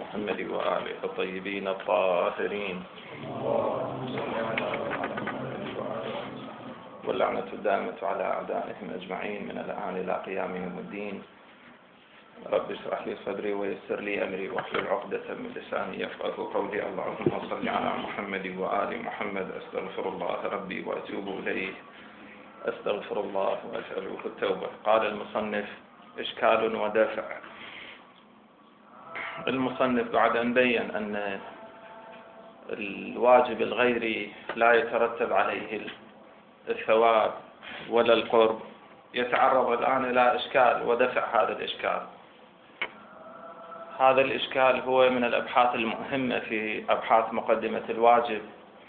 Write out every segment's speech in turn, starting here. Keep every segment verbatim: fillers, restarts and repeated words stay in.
محمد وآله الطيبين الطاهرين، واللعنة الدائمة على أعدائهم أجمعين من الآن إلى قيام يوم الدين. رب اشرح لي صدري ويسر لي أمري واحلل عقدة من لساني يفقهوا قولي. اللهم صل على محمد وآل محمد. أستغفر الله ربي وأتوب إليه، أستغفر الله وأسأله التوبة. قال المصنف: إشكال ودافع. المصنف بعد أن بين أن الواجب الغيري لا يترتب عليه الثواب ولا القرب، يتعرض الآن إلى إشكال ودفع هذا الإشكال. هذا الإشكال هو من الأبحاث المهمة في أبحاث مقدمة الواجب،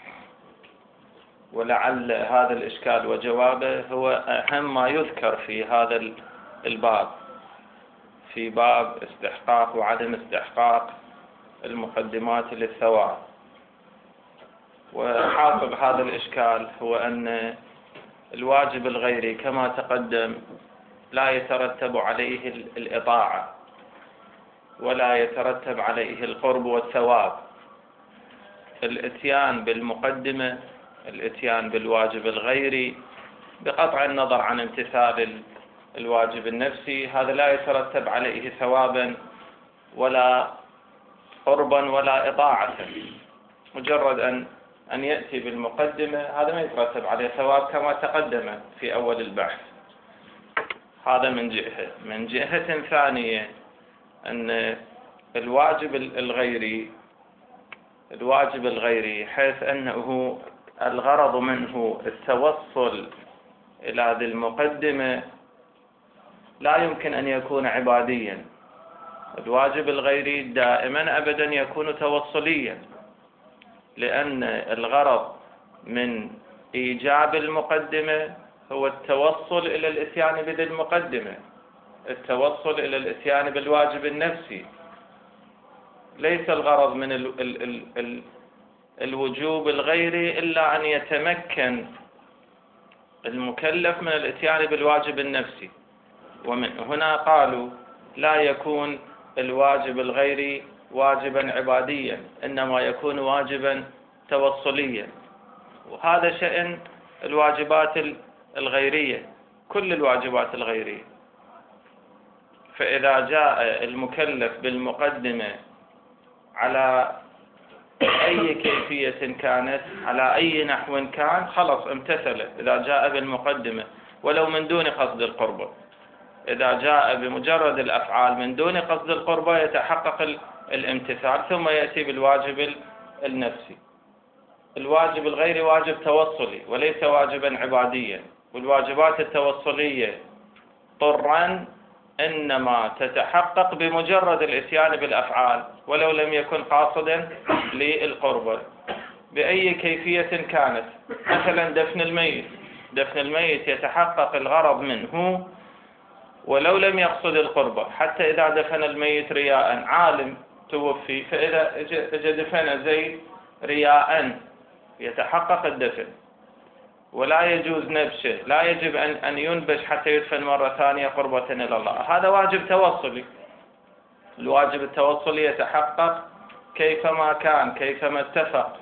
ولعل هذا الإشكال وجوابه هو أهم ما يذكر في هذا الباب، في باب استحقاق وعدم استحقاق المقدمات للثواب. وحاصل هذا الإشكال هو أن الواجب الغيري كما تقدم لا يترتب عليه الإطاعة ولا يترتب عليه القرب والثواب. الإتيان بالمقدمة، الإتيان بالواجب الغيري بقطع النظر عن امتثال الواجب النفسي، هذا لا يترتب عليه ثوابا ولا قربا ولا إطاعة. مجرد أن أن يأتي بالمقدمة هذا ما يترتب عليه ثواب كما تقدم في أول البحث. هذا من جهة. من جهة ثانية أن الواجب الغيري الواجب الغيري حيث أنه الغرض منه التوصل إلى ذي المقدمة لا يمكن أن يكون عباديا. الواجب الغيري دائما أبدا يكون توصليا، لأن الغرض من إيجاب المقدمة هو التوصل إلى الإتيان بذي المقدمة، التوصل إلى الإتيان بالواجب النفسي. ليس الغرض من ال ال ال ال الوجوب الغيري إلا أن يتمكن المكلف من الإتيان بالواجب النفسي. ومن هنا قالوا لا يكون الواجب الغيري واجبا عباديا، إنما يكون واجبا توصليا. وهذا شأن الواجبات الغيرية، كل الواجبات الغيرية. فإذا جاء المكلف بالمقدمة على أي كيفية كانت، على أي نحو كان، خلص امتثل. إذا جاء بالمقدمة ولو من دون قصد القربة، إذا جاء بمجرد الأفعال من دون قصد القربة يتحقق الامتثال، ثم يأتي بالواجب النفسي. الواجب الغيري واجب توصلي وليس واجبا عباديا. والواجبات التوصلية طرا إنما تتحقق بمجرد الإتيان بالأفعال ولو لم يكن قاصدا للقربة بأي كيفية كانت. مثلا دفن الميت، دفن الميت يتحقق الغرض منه ولو لم يقصد القربة. حتى إذا دفن الميت رياء، عالم توفي، فإذا اجى دفن زيد رياء يتحقق الدفن، ولا يجوز نبشه، لا يجب أن أن ينبش حتى يدفن مرة ثانية قربة إلى الله. هذا واجب توصلي. الواجب التوصلي يتحقق كيفما كان، كيفما اتفق.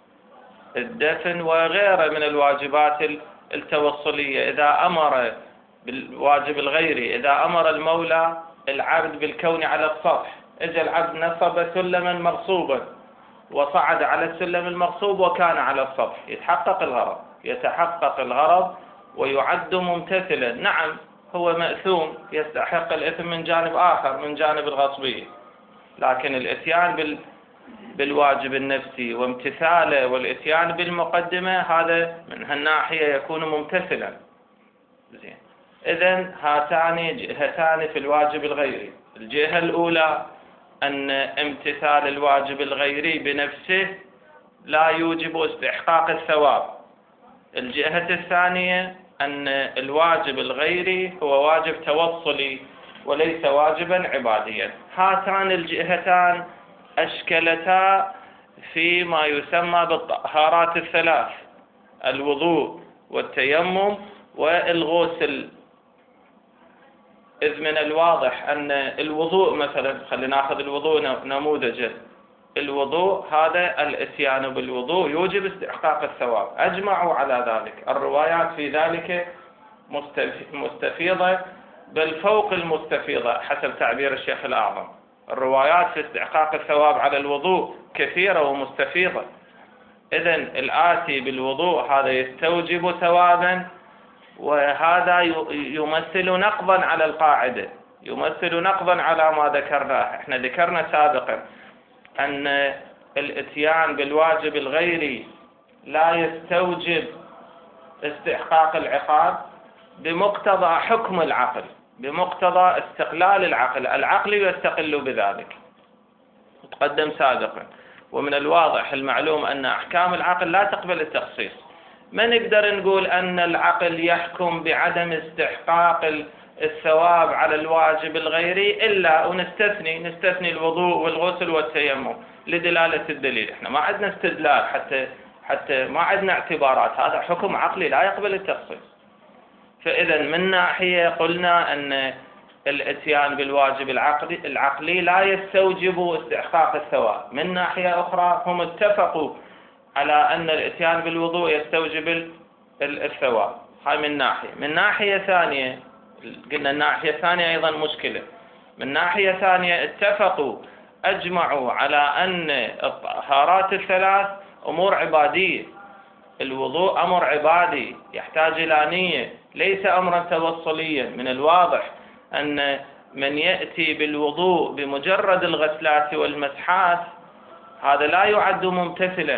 الدفن وغيره من الواجبات التوصلية. إذا أمر بالواجب الغيري، إذا أمر المولى العبد بالكون على السطح، إجا العبد نصب سلما مغصوبا وصعد على السلم المغصوب وكان على السطح، يتحقق الغرض، يتحقق الغرض ويعد ممتثلا. نعم هو مأثوم، يستحق الإثم من جانب آخر، من جانب الغصبية، لكن الإتيان بال بالواجب النفسي وامتثاله والإتيان بالمقدمة هذا من هالناحية يكون ممتثلا. زين. إذن هاتان جهتان في الواجب الغيري. الجهة الأولى أن امتثال الواجب الغيري بنفسه لا يوجب استحقاق الثواب. الجهة الثانية أن الواجب الغيري هو واجب توصلي وليس واجبا عباديا. هاتان الجهتان أشكلتا فيما يسمى بالطهارات الثلاث: الوضوء والتيمم والغسل. إذ من الواضح أن الوضوء مثلا، خلينا ناخذ الوضوء نموذجا، الوضوء هذا الاتيان بالوضوء يوجب استحقاق الثواب، أجمعوا على ذلك، الروايات في ذلك مستفيضة بل فوق المستفيضة حسب تعبير الشيخ الأعظم. الروايات في استحقاق الثواب على الوضوء كثيرة ومستفيضة. إذن الآتي بالوضوء هذا يستوجب ثوابا، وهذا يمثل نقضا على القاعدة، يمثل نقضا على ما ذكرناه. احنا ذكرنا سابقا أن الاتيان بالواجب الغيري لا يستوجب استحقاق العقاب بمقتضى حكم العقل، بمقتضى استقلال العقل، العقل يستقل بذلك، تقدم سابقا. ومن الواضح المعلوم أن أحكام العقل لا تقبل التخصيص. ما نقدر نقول أن العقل يحكم بعدم استحقاق الثواب على الواجب الغيري إلا ونستثني نستثني الوضوء والغسل والتيمم لدلالة الدليل. احنا ما عندنا استدلال، حتى حتى ما عندنا اعتبارات، هذا حكم عقلي لا يقبل التخصيص. فإذا من ناحية قلنا أن الاتيان بالواجب العقلي العقلي لا يستوجب استحقاق الثواب، من ناحية أخرى هم اتفقوا على أن الاتيان بالوضوء يستوجب الثواب. هاي من ناحية. من ناحية ثانية قلنا الناحية الثانية أيضا مشكلة. من ناحية ثانية اتفقوا أجمعوا على أن الطهارات الثلاث أمور عبادية. الوضوء أمر عبادي يحتاج إلى نية، ليس أمرا توصليا. من الواضح أن من يأتي بالوضوء بمجرد الغسلات والمسحات هذا لا يعد ممتثلا،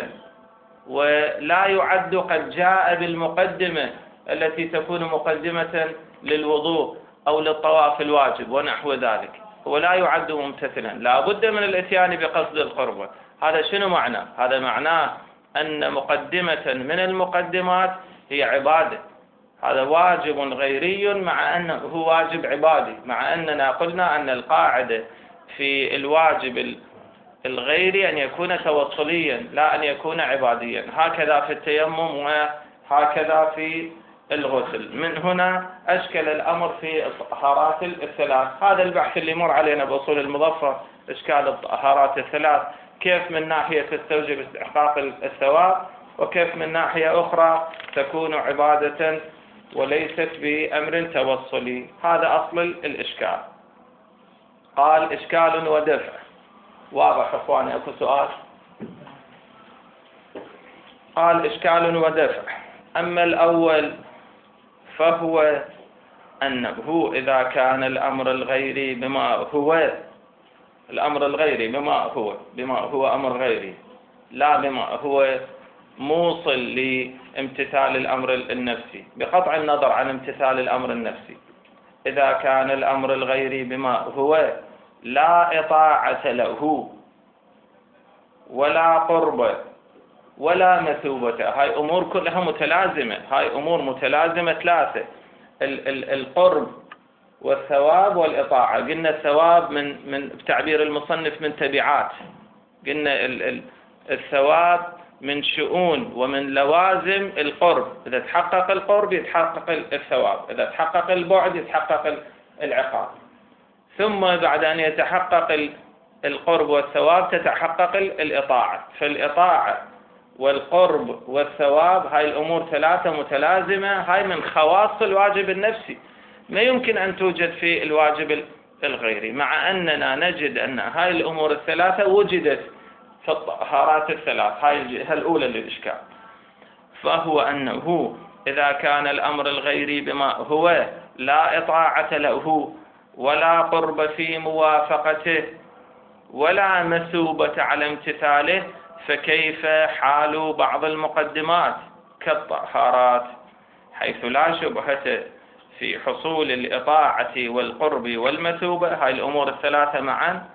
ولا يعد قد جاء بالمقدمة التي تكون مقدمة للوضوء أو للطواف الواجب ونحو ذلك، هو لا يعد ممتثلا، لا بد من الاتيان بقصد القربة. هذا شنو معناه؟ هذا معناه أن مقدمة من المقدمات هي عبادة، هذا واجب غيري مع أنه هو واجب عبادي، مع أننا قلنا أن القاعدة في الواجب الغيري أن يكون توصليا لا أن يكون عباديا، هكذا في التيمم وهكذا في الغسل. من هنا أشكل الأمر في الطهارات الثلاث. هذا البحث اللي مر علينا بأصول المظفر، إشكال الطهارات الثلاث، كيف من ناحية تستوجب استحقاق الثواب، وكيف من ناحية أخرى تكون عبادة وليست بأمر توصلي. هذا أصل الإشكال. قال إشكال ودفع. واضح أخواني؟ أكو سؤال؟ قال إشكال ودفع. أما الأول فهو أنه إذا كان الأمر الغيري بما هو الأمر الغيري بما هو بما هو أمر غيري لا بما هو موصل لامتثال الأمر النفسي، بقطع النظر عن امتثال الأمر النفسي. إذا كان الأمر الغيري بما هو لا إطاعة له ولا قرب ولا مثوبة، هاي أمور كلها متلازمة، هاي أمور متلازمة ثلاثة: ال ال القرب والثواب والإطاعة. قلنا الثواب من من بتعبير المصنف من تبعات، قلنا ال ال الثواب من شؤون ومن لوازم القرب، إذا تحقق القرب يتحقق الثواب، إذا تحقق البعد يتحقق العقاب. ثم بعد أن يتحقق القرب والثواب تتحقق الإطاعة. فالإطاعة والقرب والثواب هاي الأمور ثلاثة متلازمة، هاي من خواص الواجب النفسي، ما يمكن أن توجد في الواجب الغيري، مع أننا نجد أن هاي الأمور الثلاثة وجدت في الطهارات الثلاث. هاي الجهة الأولى للإشكال. فهو أنه إذا كان الأمر الغيري بما هو لا إطاعة له ولا قرب في موافقته ولا مثوبة على امتثاله، فكيف حال بعض المقدمات كالطهارات، حيث لا شبهة في حصول الإطاعة والقرب والمثوبة، هاي الأمور الثلاثة معا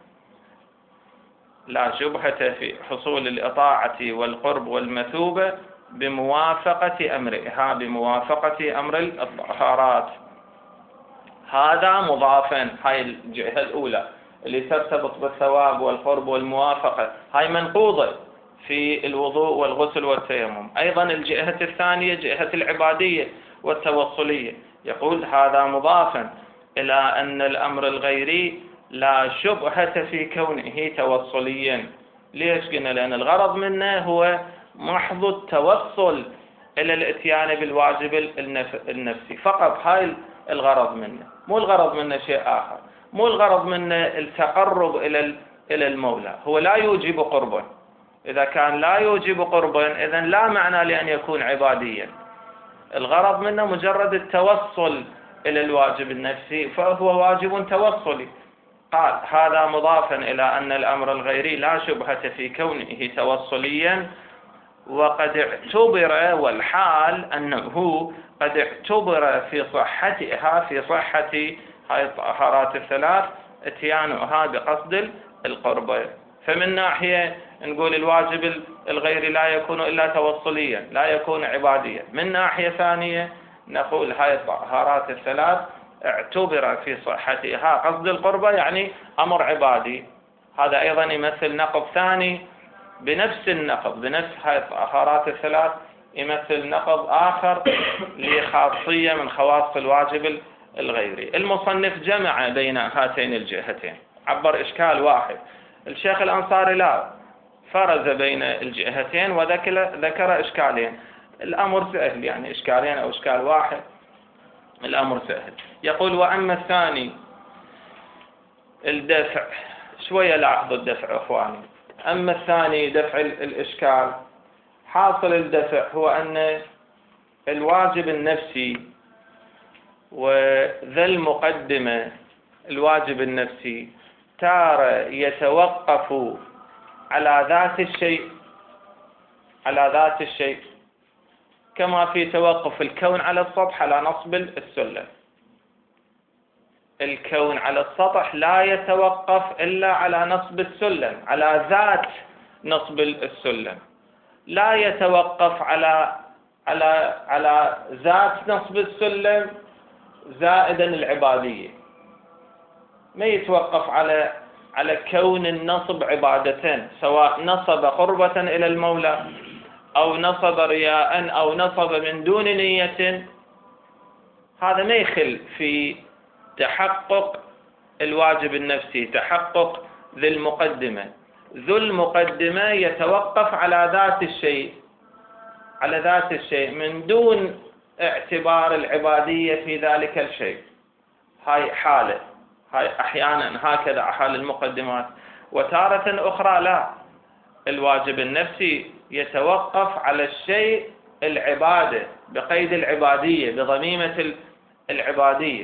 لا شبهة في حصول الإطاعة والقرب والمثوبة بموافقة أمرها بموافقة أمر الطهارات. هذا مضافا، هاي الجهة الأولى اللي ترتبط بالثواب والقرب والموافقة، هاي منقوضة في الوضوء والغسل والتيمم. أيضا الجهة الثانية جهة العبادية والتوصلية، يقول هذا مضافا إلى أن الأمر الغيري لا شبهة في كونه توصليا. ليش قلنا؟ لأن الغرض منه هو محض التوصل إلى الاتيان بالواجب النفسي فقط. هاي الغرض منه، مو الغرض منه شيء آخر، مو الغرض منه التقرب إلى إلى المولى. هو لا يوجب قربا. إذا كان لا يوجب قربا إذن لا معنى لأن يكون عباديا. الغرض منه مجرد التوصل إلى الواجب النفسي، فهو واجب توصلي. قال هذا مضافا إلى أن الأمر الغيري لا شبهة في كونه توصليا، وقد اعتبر، والحال أنه قد اعتبر في صحتها في صحة هاي الطهارات الثلاث اتيانها بقصد القربة. فمن ناحية نقول الواجب الغيري لا يكون إلا توصليا، لا يكون عباديا. من ناحية ثانية نقول هاي الطهارات الثلاث اعتبر في صحتها قصد القربة، يعني أمر عبادي. هذا أيضا يمثل نقض ثاني بنفس النقض، بنفس هاي الطهارات الثلاث يمثل نقض آخر لخاصية من خواص الواجب الغيري. المصنف جمع بين هاتين الجهتين، عبر إشكال واحد. الشيخ الأنصاري لا، فرز بين الجهتين وذكر ذكر إشكالين. الأمر سهل، يعني إشكالين أو إشكال واحد الأمر سهل. يقول وأما الثاني الدفع، شوية لاحظوا الدفع أخواني. أما الثاني دفع الإشكال، حاصل الدفع هو أن الواجب النفسي وذا المقدمة الواجب النفسي تارة يتوقف على ذات الشيء على ذات الشيء كما في توقف الكون على السطح على نصب السلم. الكون على السطح لا يتوقف إلا على نصب السلم، على ذات نصب السلم، لا يتوقف على على على ذات نصب السلم زائدا العبادية. ما يتوقف على على كون النصب عبادة، سواء نصب قربة إلى المولى أو نصب رياء أو نصب من دون نية. هذا ما يخل في تحقق الواجب النفسي، تحقق ذي المقدمة. ذو المقدمة يتوقف على ذات الشيء على ذات الشيء من دون اعتبار العبادية في ذلك الشيء. هاي حالة، هاي أحيانا هكذا حال المقدمات، وتارة أخرى لا، الواجب النفسي يتوقف على الشيء العبادة بقيد العبادية، بضميمة العبادية.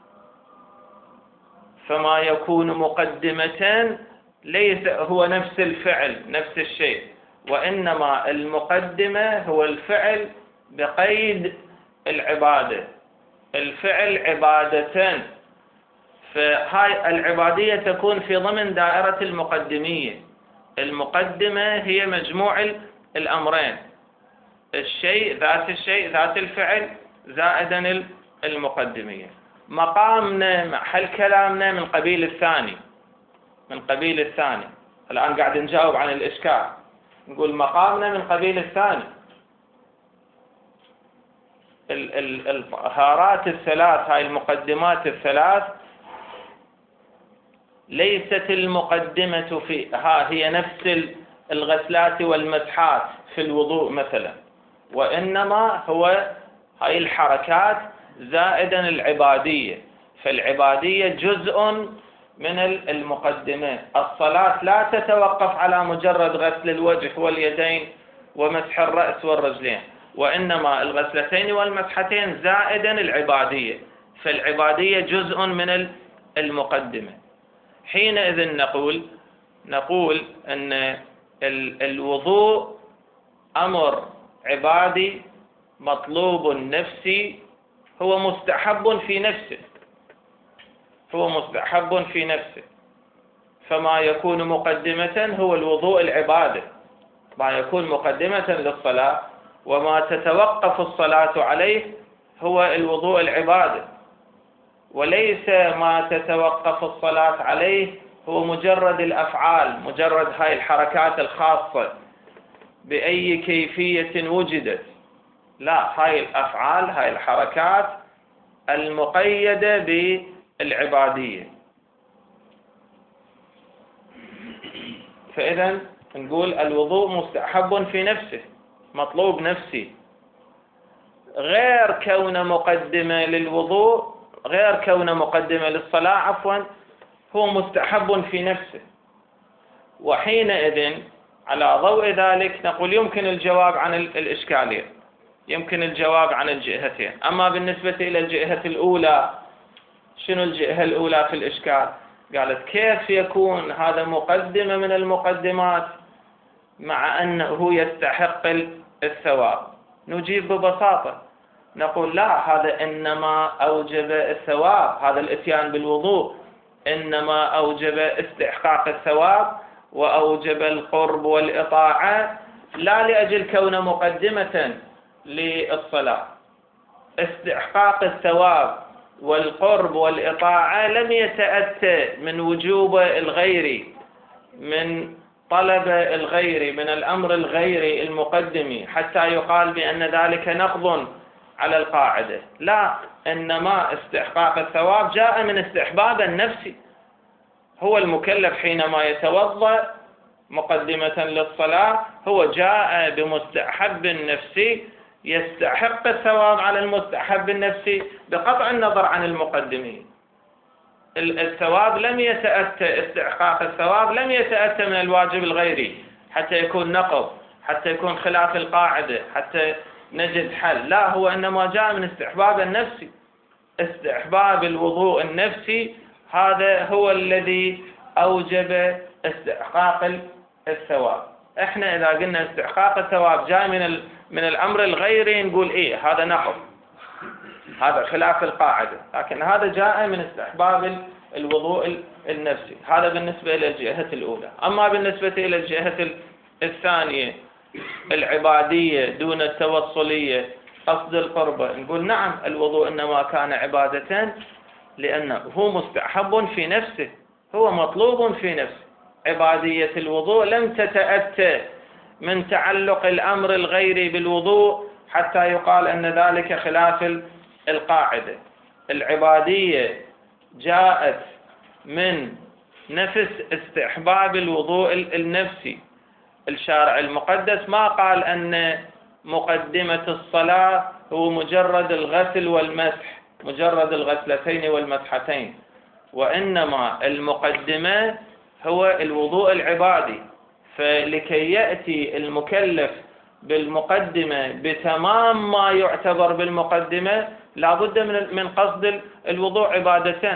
فما يكون مقدمة ليس هو نفس الفعل نفس الشيء، وإنما المقدمة هو الفعل بقيد العبادة، الفعل عبادة. فهاي العبادية تكون في ضمن دائرة المقدمية. المقدمة هي مجموع الأمرين، الشيء ذات الشيء ذات الفعل زائدا المقدمية. مقامنا محل كلامنا من قبيل الثاني من قبيل الثاني الآن قاعد نجاوب عن الإشكال، نقول مقامنا من قبيل الثاني. الطهارات الثلاث، هاي المقدمات الثلاث، ليست المقدمة فيها هي نفس الغسلات والمسحات في الوضوء مثلا، وإنما هو هاي الحركات زائدا العبادية. فالعبادية جزء من المقدمة. الصلاة لا تتوقف على مجرد غسل الوجه واليدين ومسح الرأس والرجلين، وإنما الغسلتين والمسحتين زائدا العبادية. فالعبادية جزء من المقدمة. حينئذ نقول نقول أن الوضوء أمر عبادي مطلوب نفسي، هو مستحب في نفسه هو مستحب في نفسه. فما يكون مقدمة هو الوضوء العبادة، ما يكون مقدمة للصلاة وما تتوقف الصلاة عليه هو الوضوء العبادة، وليس ما تتوقف الصلاة عليه هو مجرد الأفعال، مجرد هاي الحركات الخاصة بأي كيفية وجدت. لا، هاي الأفعال هاي الحركات المقيدة العبادية. فإذا نقول الوضوء مستحب في نفسه، مطلوب نفسي، غير كون مقدمة للوضوء، غير كون مقدمة للصلاة عفوا، هو مستحب في نفسه. وحينئذ على ضوء ذلك نقول يمكن الجواب عن الإشكالية، يمكن الجواب عن الجهتين. أما بالنسبة إلى الجهة الأولى، شنو الجهة الأولى في الإشكال؟ قالت كيف يكون هذا مقدمة من المقدمات مع أنه يستحق الثواب؟ نجيب ببساطة، نقول لا، هذا إنما أوجب الثواب، هذا الإتيان بالوضوء إنما أوجب استحقاق الثواب وأوجب القرب والإطاعة، لا لأجل كون مقدمة للصلاة. استحقاق الثواب والقرب والإطاعة لم يتأتى من وجوب الغير، من طلب الغير، من الأمر الغيري المقدم حتى يقال بأن ذلك نقض على القاعدة. لا، إنما استحقاق الثواب جاء من استحباب النفس. هو المكلف حينما يتوضأ مقدمة للصلاة هو جاء بمستحب نفسي يستحق الثواب على المستحب النفسي بقطع النظر عن المقدمين. الثواب لم يتأتى، استحقاق الثواب لم يتأتى من الواجب الغيري حتى يكون نقض، حتى يكون خلاف القاعدة، حتى نجد حل. لا، هو إنما جاء من استحباب النفسي. استحباب الوضوء النفسي هذا هو الذي أوجب استحقاق الثواب. احنا إذا قلنا استحقاق الثواب جاء من من الأمر الغيري نقول إيه هذا نقض، هذا خلاف القاعدة، لكن هذا جاء من استحباب الوضوء النفسي. هذا بالنسبة إلى الجهة الأولى. أما بالنسبة إلى الجهة الثانية العبادية دون التوصلية، قصد القربة، نقول نعم، الوضوء إنما كان عبادة لأنه هو مستحب في نفسه، هو مطلوب في نفسه. عبادية الوضوء لم تتأتى من تعلق الأمر الغيري بالوضوء حتى يقال أن ذلك خلاف القاعدة. العبادية جاءت من نفس استحباب الوضوء النفسي. الشارع المقدس ما قال أن مقدمة الصلاة هو مجرد الغسل والمسح، مجرد الغسلتين والمسحتين، وإنما المقدمة هو الوضوء العبادي. فلكي يأتي المكلف بالمقدمة بتمام ما يعتبر بالمقدمة لا بد من من قصد الوضوء عبادتين.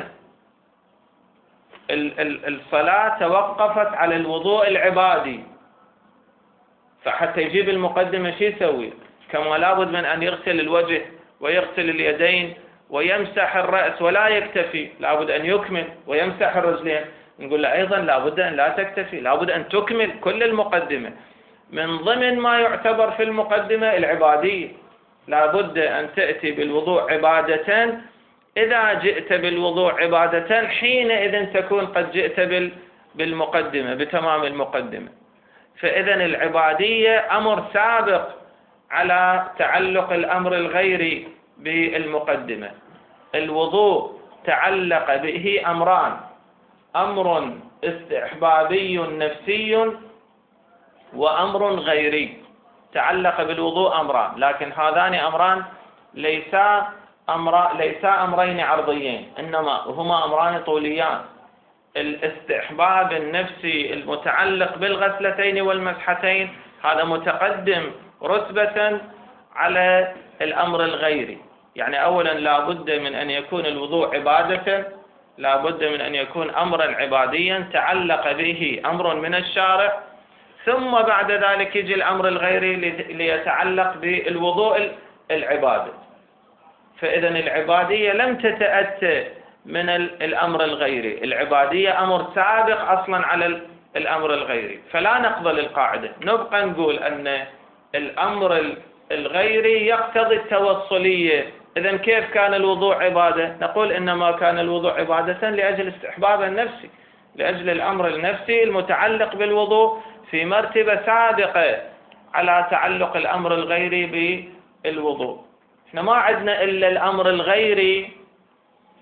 الصلاة توقفت على الوضوء العبادي، فحتى يجيب المقدمة شو يسوي؟ كما لابد من أن يغسل الوجه ويغسل اليدين ويمسح الرأس ولا يكتفي، لابد أن يكمل ويمسح الرجلين. نقول له أيضا لابد أن لا تكتفي، لابد أن تكمل كل المقدمة. من ضمن ما يعتبر في المقدمة العبادية، لابد أن تأتي بالوضوء عبادة. إذا جئت بالوضوء عبادة حينئذ تكون قد جئت بالمقدمة بتمام المقدمة. فإذا العبادية أمر سابق على تعلق الأمر الغيري بالمقدمة. الوضوء تعلق به أمران، أمر استحبابي نفسي وأمر غيري. تعلق بالوضوء أمران، لكن هذان أمران ليسا أمر ليسا أمرين عرضيين، إنما هما أمران طوليان. الاستحباب النفسي المتعلق بالغسلتين والمسحتين هذا متقدم رتبة على الأمر الغيري. يعني أولا لا بد من أن يكون الوضوء عبادة، لا بد من أن يكون أمرا عباديا تعلق به أمر من الشارع، ثم بعد ذلك يجي الأمر الغيري ليتعلق بالوضوء العبادة. فإذا العبادية لم تتأتى من الأمر الغيري، العبادية أمر سابق أصلا على الأمر الغيري، فلا نقبل القاعدة. نبقى نقول أن الأمر الغيري يقتضي التوصلية. إذن كيف كان الوضوء عبادة؟ نقول إنما كان الوضوء عبادة لأجل استحباب النفسي، لأجل الأمر النفسي المتعلق بالوضوء في مرتبة سابقة على تعلق الأمر الغيري بالوضوء. احنا ما عندنا إلا الأمر الغيري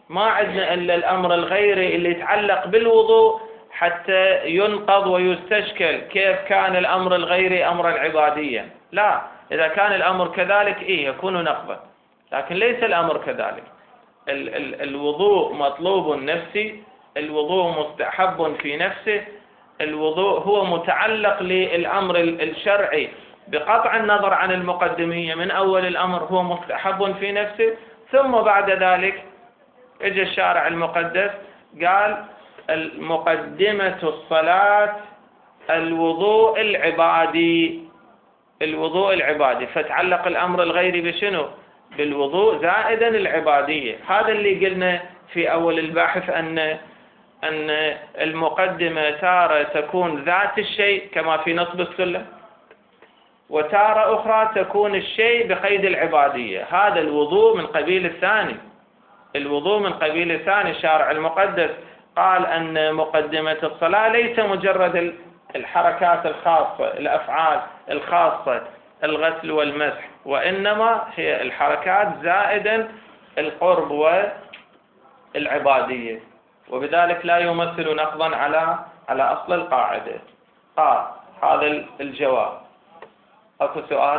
ما عندنا إلا الأمر الغيري اللي يتعلق بالوضوء حتى ينقض ويستشكل كيف كان الأمر الغيري أمرا عباديا. لا، إذا كان الأمر كذلك إيه يكون نقضا، لكن ليس الأمر كذلك. ال ال الوضوء مطلوب نفسي، الوضوء مستحب في نفسه، الوضوء هو متعلق للأمر الشرعي بقطع النظر عن المقدمية. من أول الأمر هو مستحب في نفسه، ثم بعد ذلك اجى الشارع المقدس قال المقدمة الصلاة الوضوء العبادي، الوضوء العبادي، فتعلق الأمر الغيري بشنو؟ بالوضوء زائدا العبادية. هذا اللي قلنا في أول الباحث أن أن المقدمة تارة تكون ذات الشيء كما في نصب السلم، وتارة أخرى تكون الشيء بقيد العبادية. هذا الوضوء من قبيل الثاني، الوضوء من قبيل الثاني. الشارع المقدس قال أن مقدمة الصلاة ليس مجرد الحركات الخاصة، الأفعال الخاصة، الغسل والمسح، وإنما هي الحركات زائدا القرب والعبادية، وبذلك لا يمثل نقضا على على أصل القاعدة. قال هذا الجواب. أكو سؤال؟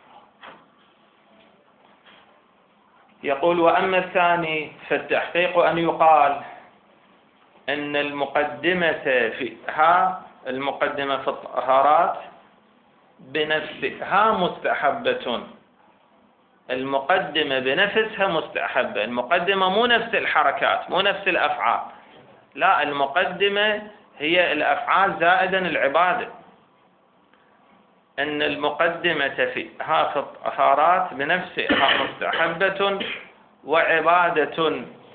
يقول وأما الثاني فالتحقيق أن يقال أن المقدمة فيها، المقدمة في الطهارات بنفسها مستحبة، المقدمة بنفسها مستحبة. المقدمة مو نفس الحركات، مو نفس الأفعال، لا، المقدمة هي الأفعال زائدا العبادة. أن المقدمة فيها في الطهارات بنفسها مستحبة وعبادة،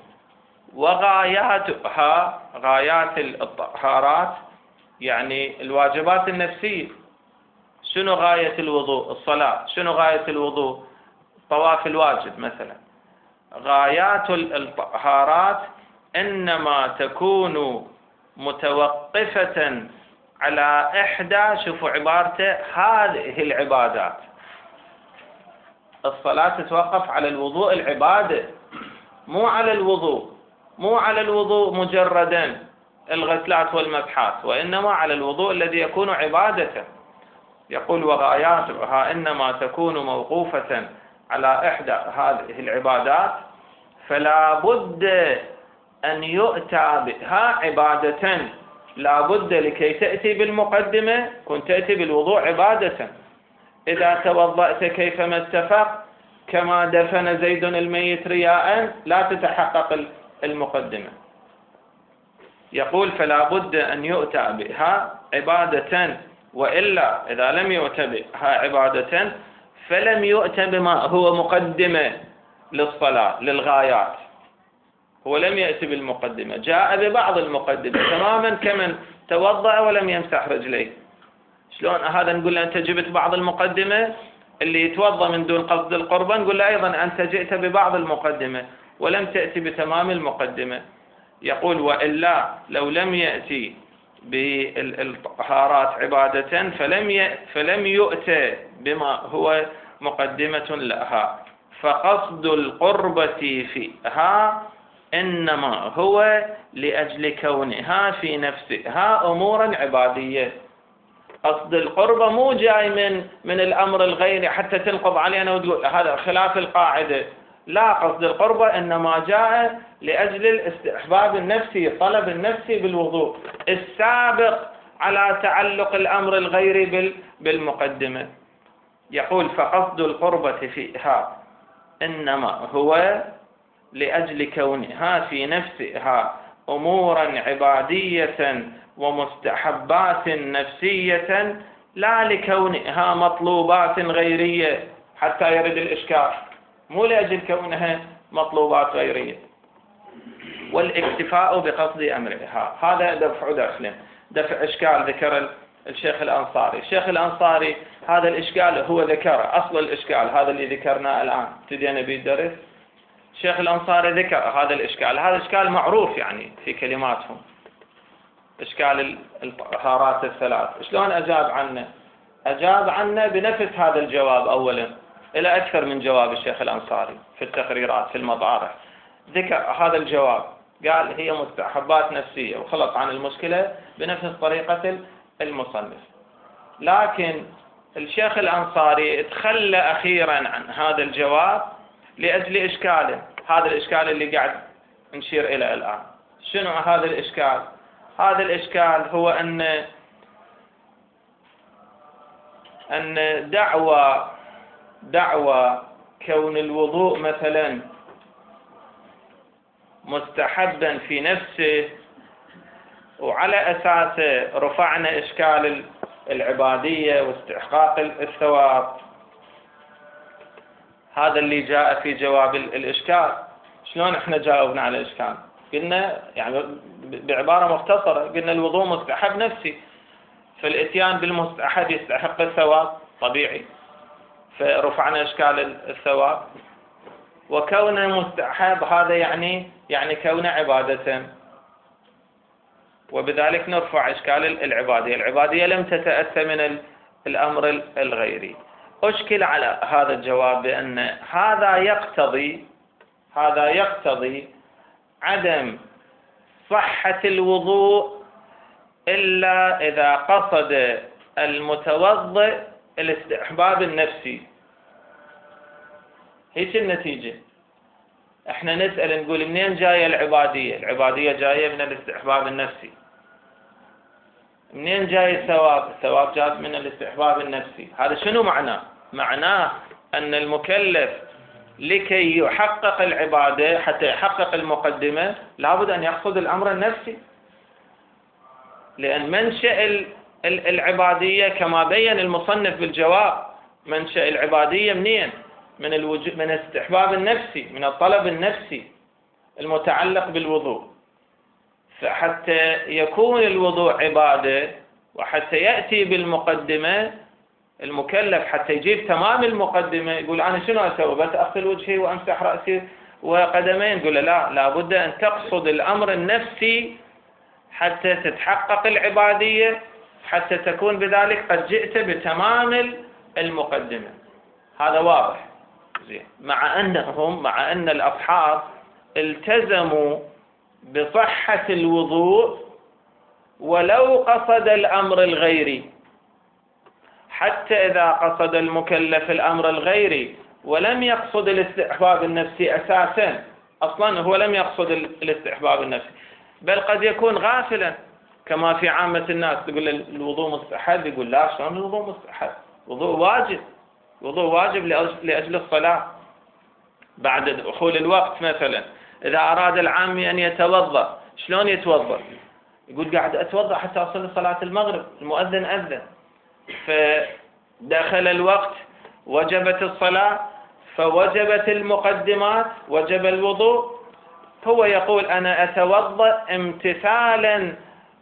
وغاياتها، غايات الطهارات يعني الواجبات النفسية. شنو غاية الوضوء؟ الصلاة. شنو غاية الوضوء؟ طواف الواجب مثلا. غايات الطهارات إنما تكون متوقفة على إحدى، شوفوا عبارته، هذه العبادات. الصلاة تتوقف على الوضوء العبادة، مو على الوضوء، مو على الوضوء مجردا الغسلات والمسحات، وإنما على الوضوء الذي يكون عبادة. يقول وغاياتها إنما تكون موقوفة على إحدى هذه العبادات، فلا بد أن يؤتى بها عبادة. لا بد لكي تأتي بالمقدمة كنت تأتي بالوضوء عبادة. إذا توضأت كيفما اتفق كما دفن زيد الميت رياء لا تتحقق المقدمة. يقول فلا بد أن يؤتى بها عبادة، وإلا إذا لم يؤتى بها عبادة فلم يؤتى بما هو مقدمة للصلاة للغايات. هو لم يأتي بالمقدمة، جاء ببعض المقدمة تماما كمن توضأ ولم يمسح رجليه. شلون هذا نقول له أنت جبت بعض المقدمة؟ اللي يتوضأ من دون قصد القربة نقول له أيضا أنت جئت ببعض المقدمة ولم تأتي بتمام المقدمة. يقول وإلا لو لم يأتي بالطهارات عبادة فلم فلم يؤتى بما هو مقدمة لها، فقصد القربة فيها إنما هو لأجل كونها في نفسها أمورا عبادية. قصد القربة مو جاي من من الأمر الغيري حتى تنقض علينا وتقول هذا خلاف القاعدة، لا، قصد القربة إنما جاء لأجل الاستحباب النفسي، الطلب النفسي بالوضوء السابق على تعلق الأمر الغيري بالمقدمة. يقول فقصد القربة فيها إنما هو لأجل كونها في نفسها أمورا عبادية ومستحبات نفسية، لا لكونها مطلوبات غيرية حتى يرد الإشكال، مو لأجل كونها مطلوبات غيرية. والاكتفاء بقصد أمرها، هذا دفع دخل، دفع إشكال ذكر الشيخ الأنصاري. الشيخ الأنصاري هذا الإشكال هو ذكر أصل الإشكال، هذا اللي ذكرناه الآن ابتدينا به الدرس. الشيخ الأنصاري ذكر هذا الإشكال، هذا إشكال معروف يعني في كلماتهم، إشكال الطهارات الثلاث. شلون أجاب عنه؟ أجاب عنه بنفس هذا الجواب أولا، إلى أكثر من جواب الشيخ الأنصاري في التقريرات في المطارح. ذكر هذا الجواب، قال هي مستحبات نفسية وخلط عن المشكلة بنفس طريقة المصنف. لكن الشيخ الأنصاري تخلى أخيرا عن هذا الجواب لأجل إشكاله، هذا الإشكال اللي قاعد نشير إليه الآن. شنو هذا الإشكال؟ هذا الإشكال هو أن أن دعوى دعوى كون الوضوء مثلا مستحبا في نفسه وعلى أساسه رفعنا إشكال العبادية واستحقاق الثواب، هذا اللي جاء في جواب الإشكال. شلون احنا جاوبنا على الإشكال؟ قلنا يعني بعبارة مختصرة، قلنا الوضوء مستحب نفسي، فالإتيان بالمستحب يستحق الثواب طبيعي، فرفعنا إشكال الثواب. وكونه مستحب هذا يعني يعني كونه عبادة، وبذلك نرفع إشكال العبادية. العبادية لم تتأتى من الأمر الغيري. أشكل على هذا الجواب بأن هذا يقتضي هذا يقتضي عدم صحة الوضوء إلا إذا قصد المتوضئ الاستحباب النفسي. هيك النتيجة. احنا نسأل نقول منين جاية العبادية؟ العبادية جاية من الاستحباب النفسي. منين جاي الثواب؟ الثواب جاء من الاستحباب النفسي. هذا شنو معناه؟ معناه أن المكلف لكي يحقق العبادة، حتى يحقق المقدمة، لابد أن يقصد الأمر النفسي، لأن منشأ العبادية كما بين المصنف بالجواب، منشأ العبادية منين؟ من الوجود، من الاستحباب النفسي، من الطلب النفسي المتعلق بالوضوء. فحتى يكون الوضوء عبادة وحتى يأتي بالمقدمة، المكلف حتى يجيب تمام المقدمة يقول أنا شنو أسوي؟ بس أغسل وجهي وأمسح رأسي وقدمين؟ يقول لا، لابد أن تقصد الأمر النفسي حتى تتحقق العبادية، حتى تكون بذلك قد جئت بتمام المقدمة. هذا واضح زين. مع أنهم مع أن الأصحاب التزموا بصحة الوضوء ولو قصد الأمر الغيري، حتى إذا قصد المكلف الأمر الغيري ولم يقصد الاستحباب النفسي أساسا، أصلا هو لم يقصد الاستحباب النفسي، بل قد يكون غافلا كما في عامة الناس. تقول الوضوء مستحب، يقول لا، شلون الوضوء مستحب؟ وضوء واجب، وضوء واجب لأجل الصلاة بعد دخول الوقت. مثلا إذا أراد العامي أن يتوضأ، شلون يتوضأ؟ يقول قاعد أتوضأ حتى أصلي صلاة المغرب، المؤذن أذن، فدخل الوقت وجبت الصلاة، فوجبت المقدمات، وجب الوضوء. هو يقول أنا أتوضأ امتثالا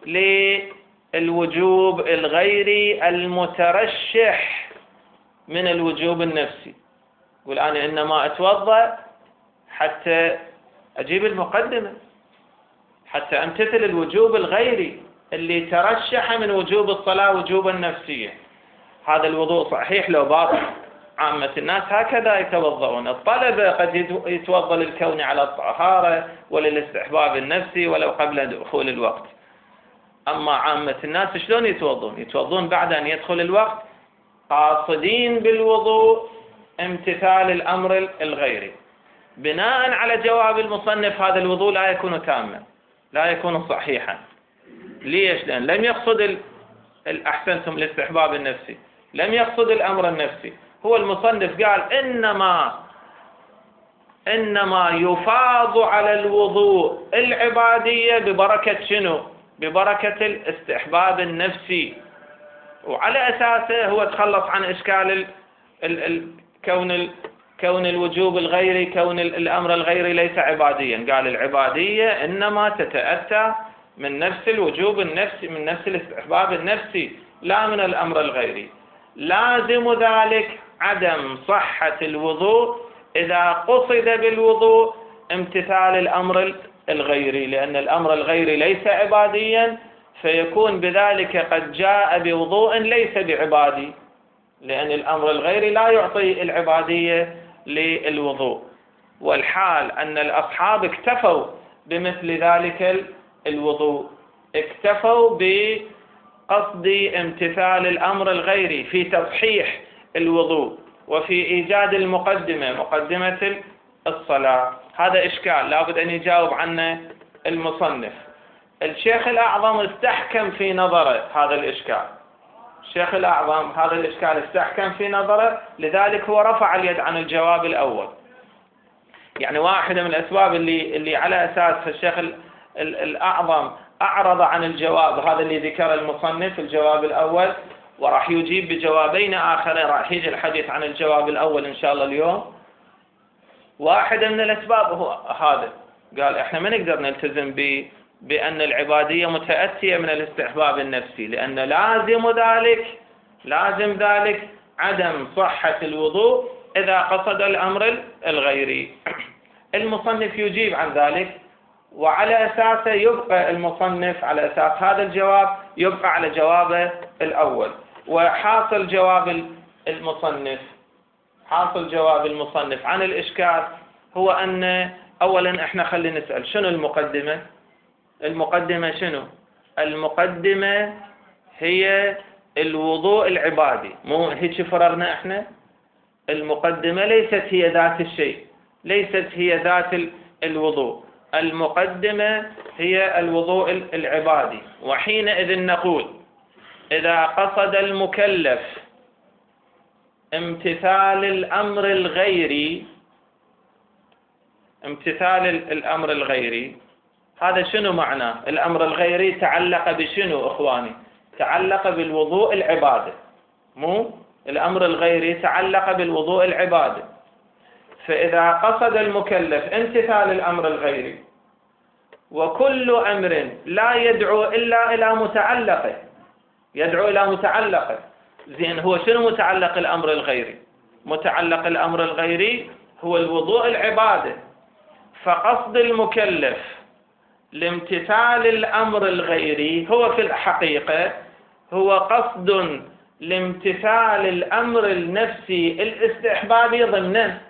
للوجوب الغيري المترشح من الوجوب النفسي. يقول أنا إنما أتوضأ حتى أجيب المقدمة، حتى أمتثل الوجوب الغيري اللي ترشح من وجوب الصلاة وجوبا نفسيا. هذا الوضوء صحيح لو باطل. عامة الناس هكذا يتوضؤون. الطلبة قد يتوضأ للكون على الطهارة وللاستحباب النفسي ولو قبل دخول الوقت. أما عامة الناس شلون يتوضؤون؟ يتوضؤون بعد أن يدخل الوقت قاصدين بالوضوء امتثال الأمر الغيري. بناء على جواب المصنف هذا الوضوء لا يكون تاما، لا يكون صحيحا. ليش؟ لأن لم يقصد الأحسنتم الاستحباب النفسي، لم يقصد الأمر النفسي. هو المصنف قال إنما إنما يفاض على الوضوء العبادية ببركة شنو؟ ببركة الاستحباب النفسي، وعلى أساسه هو تخلص عن إشكال ال ال ال كون ال كون الوجوب الغيري، كون الأمر الغيري ليس عباديا. قال العبادية إنما تتأتى من نفس الوجوب النفسي، من نفس الاستحباب النفسي، لا من الأمر الغيري. لازم ذلك عدم صحة الوضوء إذا قصد بالوضوء امتثال الأمر الغيري، لأن الأمر الغيري ليس عباديا، فيكون بذلك قد جاء بوضوء ليس بعبادي، لأن الأمر الغيري لا يعطي العبادية للوضوء. والحال أن الأصحاب اكتفوا بمثل ذلك الوضوء، اكتفوا بقصد امتثال الأمر الغيري في تصحيح الوضوء وفي إيجاد المقدمة، مقدمة الصلاة. هذا إشكال لابد أن يجاوب عنه المصنف. الشيخ الأعظم استحكم في نظره هذا الإشكال، الشيخ الأعظم هذا الإشكال استحكم في نظره، لذلك هو رفع اليد عن الجواب الأول. يعني واحدة من الأسباب اللي اللي على أساس الشيخ الأعظم أعرض عن الجواب هذا اللي ذكر المصنف الجواب الأول، وراح يجيب بجوابين آخرين، راح يجي الحديث عن الجواب الأول إن شاء الله اليوم. واحدة من الأسباب هو هذا، قال إحنا ما نقدر نلتزم ب بأن العبادية متأتية من الاستحباب النفسي، لأن لازم ذلك لازم ذلك عدم صحة الوضوء إذا قصد الأمر الغيري. المصنف يجيب عن ذلك، وعلى أساسه يبقى المصنف على أساس هذا الجواب يبقى على جوابه الأول. وحاصل جواب المصنف حاصل جواب المصنف عن الإشكال هو أن أولا إحنا خلينا نسأل شنو المقدمة؟ المقدمة شنو؟ المقدمة هي الوضوء العبادي، مو هيك فررنا إحنا؟ المقدمة ليست هي ذات الشيء، ليست هي ذات الوضوء، المقدمة هي الوضوء العبادي. وحينئذ نقول إذا قصد المكلف امتثال الأمر الغيري امتثال الأمر الغيري هذا شنو معناه؟ الأمر الغيري تعلق بشنو إخواني؟ تعلق بالوضوء العبادي، مو الأمر الغيري تعلق بالوضوء العبادي. فإذا قصد المكلف امتثال الأمر الغيري، وكل أمر لا يدعو إلا إلى متعلقه، يدعو إلى متعلقه، زين هو شنو متعلق الأمر الغيري؟ متعلق الأمر الغيري هو الوضوء العبادي. فقصد المكلف لامتثال الأمر الغيري هو في الحقيقة هو قصد لامتثال الأمر النفسي الاستحبابي ضمنه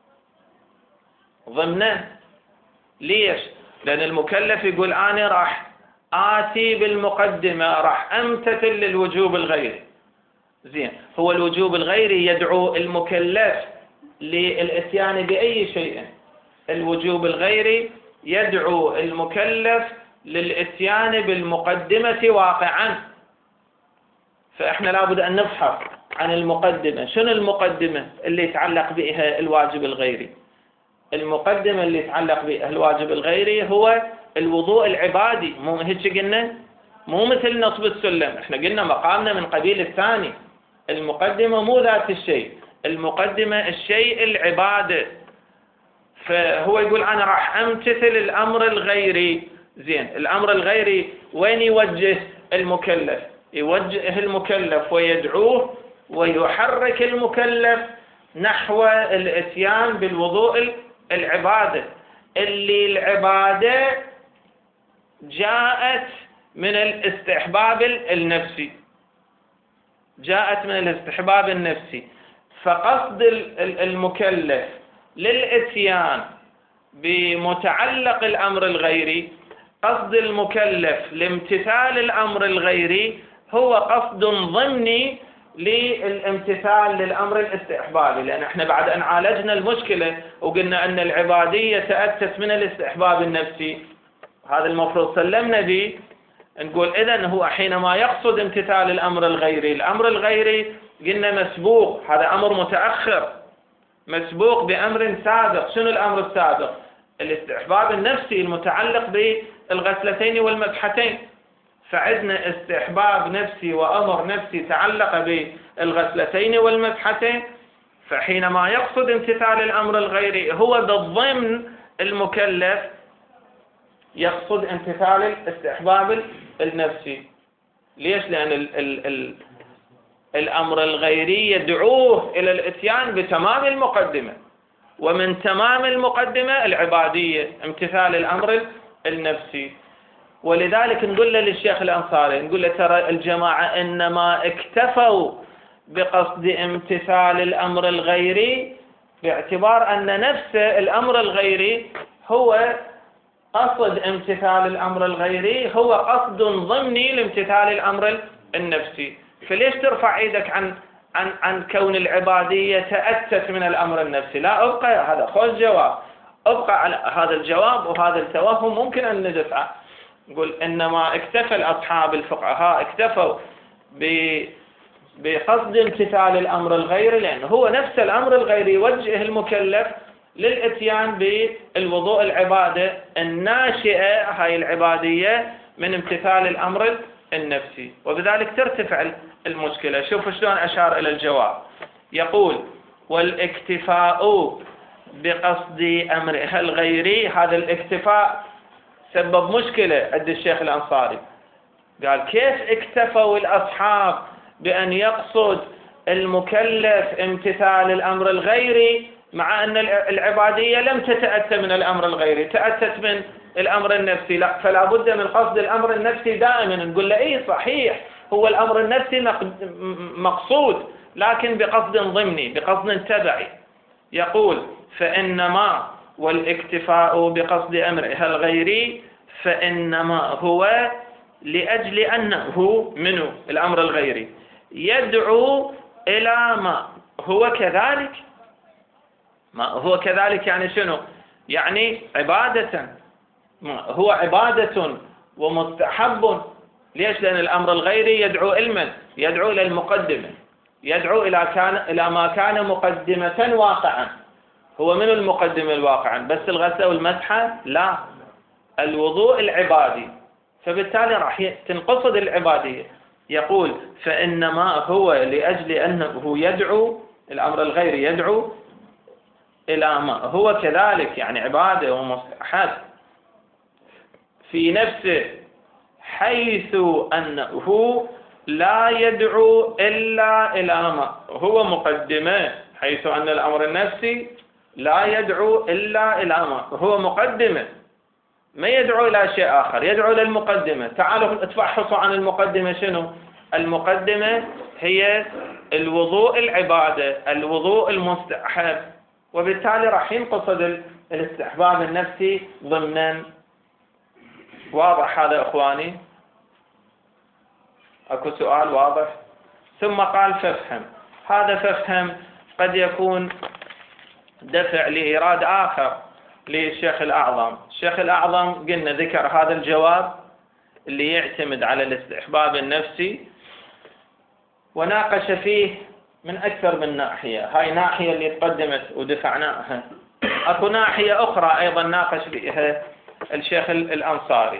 ضمنه ليش؟ لأن المكلف يقول أنا راح آتي بالمقدمة، راح أمتثل للوجوب الغيري. زين هو الوجوب الغيري يدعو المكلف للإتيان بأي شيء، الوجوب الغيري يدعو المكلف للإتيان بالمقدمة واقعا. فإحنا لابد أن نفحص عن المقدمة، شنو المقدمة اللي يتعلق بها الواجب الغيري؟ المقدمة اللي يتعلق بها الواجب الغيري هو الوضوء العبادي، مو هيك قلنا؟ مو مثل نصب السلم، احنا قلنا مقامنا من قبيل الثاني. المقدمة مو ذات الشيء، المقدمة الشيء العبادة. فهو يقول أنا راح أمتثل الأمر الغيري. زين الأمر الغيري وين يوجه المكلف؟ يوجه المكلف ويدعوه ويحرك المكلف نحو الاتيان بالوضوء العبادة، اللي العبادة جاءت من الاستحباب النفسي، جاءت من الاستحباب النفسي. فقصد المكلف للاتيان بمتعلق الأمر الغيري، قصد المكلف لامتثال الأمر الغيري هو قصد ضمني للامتثال للأمر الاستحبابي. لأن احنا بعد أن عالجنا المشكلة وقلنا أن العبادية تأسس من الاستحباب النفسي، هذا المفروض سلمنا به، نقول إذن هو حينما يقصد امتثال الأمر الغيري، الأمر الغيري قلنا مسبوق، هذا أمر متأخر مسبوق بأمر سابق. شنو الأمر السابق؟ الاستحباب النفسي المتعلق بالغسلتين والمسحتين. فعندنا استحباب نفسي وأمر نفسي تعلق بالغسلتين والمسحتين، فحينما يقصد امتثال الأمر الغيري هو بالضمن المكلف يقصد امتثال الاستحباب النفسي. ليش؟ لأن ال ال ال الأمر الغيري يدعوه إلى الاتيان بتمام المقدمة، ومن تمام المقدمة العبادية امتثال الأمر النفسي. ولذلك نقول له للشيخ الأنصاري، نقول له ترى الجماعة إنما اكتفوا بقصد امتثال الأمر الغيري باعتبار أن نفس الأمر الغيري هو قصد امتثال الأمر الغيري هو قصد ضمني لامتثال الأمر النفسي. فليش ترفع ايدك عن عن عن كون العبادية تأتت من الأمر النفسي؟ لا، أبقى هذا خذ جواب، أبقى على هذا الجواب وهذا التوهم ممكن أن ندفعه. نقول إنما اكتفى الأصحاب الفقهاء اكتفوا بقصد امتثال الأمر الغيري، لأنه هو نفس الأمر الغيري يوجه المكلف للإتيان بالوضوء العبادة الناشئة هاي العبادية من امتثال الأمر النفسي، وبذلك ترتفع المشكلة. شوفوا شلون أشار إلى الجواب، يقول والاكتفاء بقصد أمرها الغيري. هذا الاكتفاء سبب مشكلة عند الشيخ الأنصاري. قال كيف اكتفوا الأصحاب بأن يقصد المكلف امتثال الأمر الغيري مع أن العبادية لم تتأتى من الأمر الغيري، تأتت من الأمر النفسي؟ لا، فلا بد من قصد الأمر النفسي دائما. نقول له إيه صحيح، هو الأمر النفسي مقصود لكن بقصد ضمني، بقصد تبعي. يقول فإنما والاكتفاء بقصد أمرها الغيري فإنما هو لأجل أنه منه الأمر الغيري يدعو إلى ما هو كذلك. ما هو كذلك يعني شنو؟ يعني عبادة، ما هو عبادة ومستحب. ليش؟ لأن الأمر الغيري يدعو علما، يدعو إلى المقدمة، يدعو إلى كان إلى ما كان مقدمة واقعا. هو من المقدمة الواقعا؟ بس الغسل والمسحة؟ لا، الوضوء العبادي، فبالتالي راح تنقصد العبادية. يقول فإنما هو لأجل أنه يدعو الأمر الغيري يدعو إلى ما هو كذلك، يعني عبادة ومستحب في نفسه، حيث أنه لا يدعو إلا إلى ما هو مقدمة، حيث أن الأمر النفسي لا يدعو إلا إلى ما هو مقدمة، ما يدعو إلى شيء آخر، يدعو إلى المقدمة. تعالوا اتفحصوا عن المقدمة. شنو المقدمة؟ هي الوضوء العبادة، الوضوء المستحب، وبالتالي راح ينقصد الاستحباب النفسي ضمنا. واضح هذا إخواني؟ أكو سؤال واضح؟ ثم قال فافهم. هذا فافهم قد يكون دفع لإيراد آخر للشيخ الأعظم. الشيخ الأعظم قلنا ذكر هذا الجواب اللي يعتمد على الاستحباب النفسي وناقش فيه من أكثر من ناحية. هاي ناحية اللي تقدمت ودفعناها. أكو ناحية أخرى أيضا ناقش فيها الشيخ الأنصاري.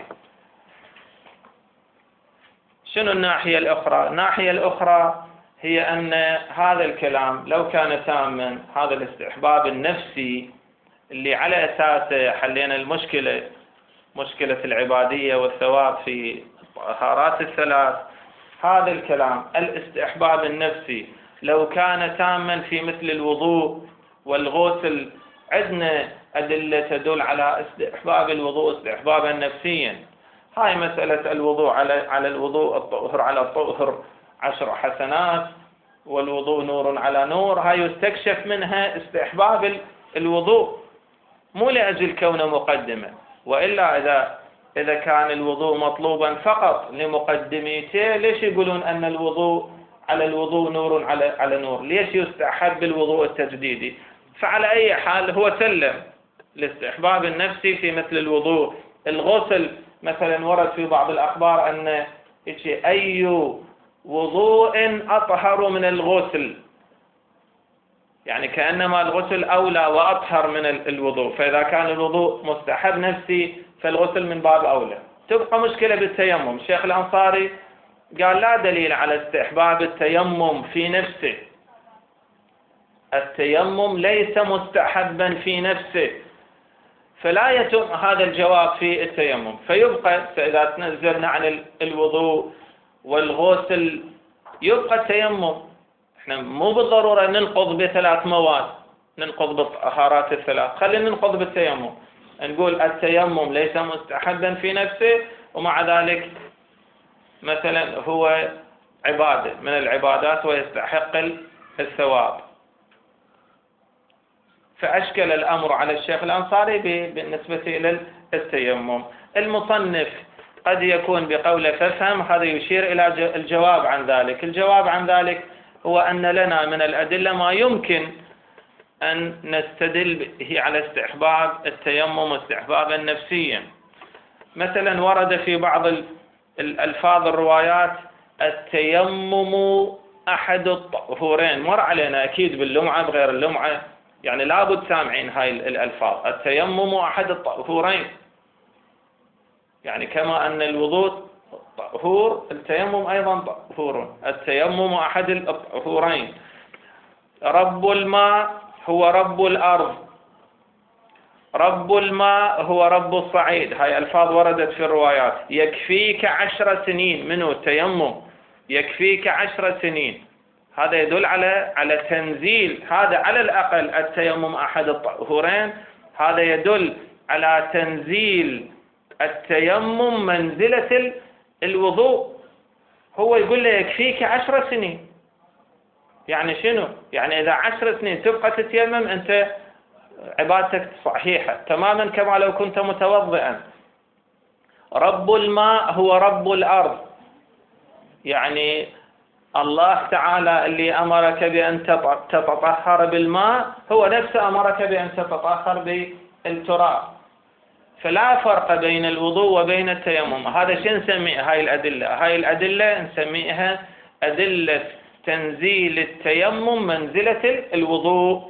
شنو الناحية الأخرى؟ الناحية الأخرى هي أن هذا الكلام لو كان تاما، هذا الاستحباب النفسي اللي على أساسه حلينا المشكلة، مشكلة العبادية والثواب في الطهارات الثلاث، هذا الكلام الاستحباب النفسي لو كان تاما في مثل الوضوء والغسل، عندنا أدلة تدل على استحباب الوضوء استحبابا نفسيا. هاي مسألة الوضوء على على الوضوء، الطهر على الطهر عشر حسنات، والوضوء نور على نور. هاي يستكشف منها استحباب الوضوء مو لأجل كونه مقدمة، وإلا إذا إذا كان الوضوء مطلوبا فقط لمقدميته، ليش يقولون أن الوضوء على الوضوء نور على على نور؟ ليش يستحب الوضوء التجديدي؟ فعلى أي حال هو سلم الاستحباب النفسي في مثل الوضوء. الغسل مثلا ورد في بعض الأخبار أن أي وضوء أطهر من الغسل، يعني كأنما الغسل أولى وأطهر من الوضوء، فإذا كان الوضوء مستحب نفسي فالغسل من باب أولى. تبقى مشكلة بالتيمم. الشيخ الأنصاري قال لا دليل على استحباب التيمم في نفسه، التيمم ليس مستحبا في نفسه، فلا يتم هذا الجواب في التيمم. فيبقى إذا تنزلنا عن الوضوء والغسل يبقى التيمم. احنا مو بالضرورة ننقض بثلاث مواد، ننقض بالطهارات الثلاث، خلينا ننقض بالتيمم. نقول التيمم ليس مستحبا في نفسه، ومع ذلك مثلا هو عبادة من العبادات ويستحق الثواب. فأشكل الأمر على الشيخ الأنصاري بالنسبة إلى التيمم. المصنف قد يكون بقوله فافهم، هذا يشير إلى الجواب عن ذلك. الجواب عن ذلك هو أن لنا من الأدلة ما يمكن أن نستدل به على استحباب التيمم استحبابا نفسيا. مثلا ورد في بعض الألفاظ الروايات التيمم أحد الطهورين، مر علينا أكيد باللمعة بغير اللمعة، يعني لابد سامعين هاي الألفاظ. التيمم أحد الطهورين، يعني كما أن الوضوء طهور التيمم أيضا طهور. التيمم أحد الطهورين. رب الماء هو رب الأرض، رب الماء هو رب الصعيد. هاي ألفاظ وردت في الروايات. يكفيك عشر سنين منه التيمم، يكفيك عشر سنين. هذا يدل على على تنزيل، هذا على الأقل التيمم أحد الطهورين، هذا يدل على تنزيل التيمم منزلة الوضوء. هو يقول له يكفيك عشر سنين، يعني شنو؟ يعني إذا عشر سنين تبقى تتيمم أنت عبادتك صحيحة تماما كما لو كنت متوضئا. رب الماء هو رب الأرض، يعني الله تعالى اللي أمرك بأن تتطهر بالماء هو نفسه أمرك بأن تتطهر بالتراب، فلا فرق بين الوضوء وبين التيمم. هذا شو نسميه؟ هاي الأدلة، هاي الأدلة نسميها أدلة تنزيل التيمم منزلة الوضوء.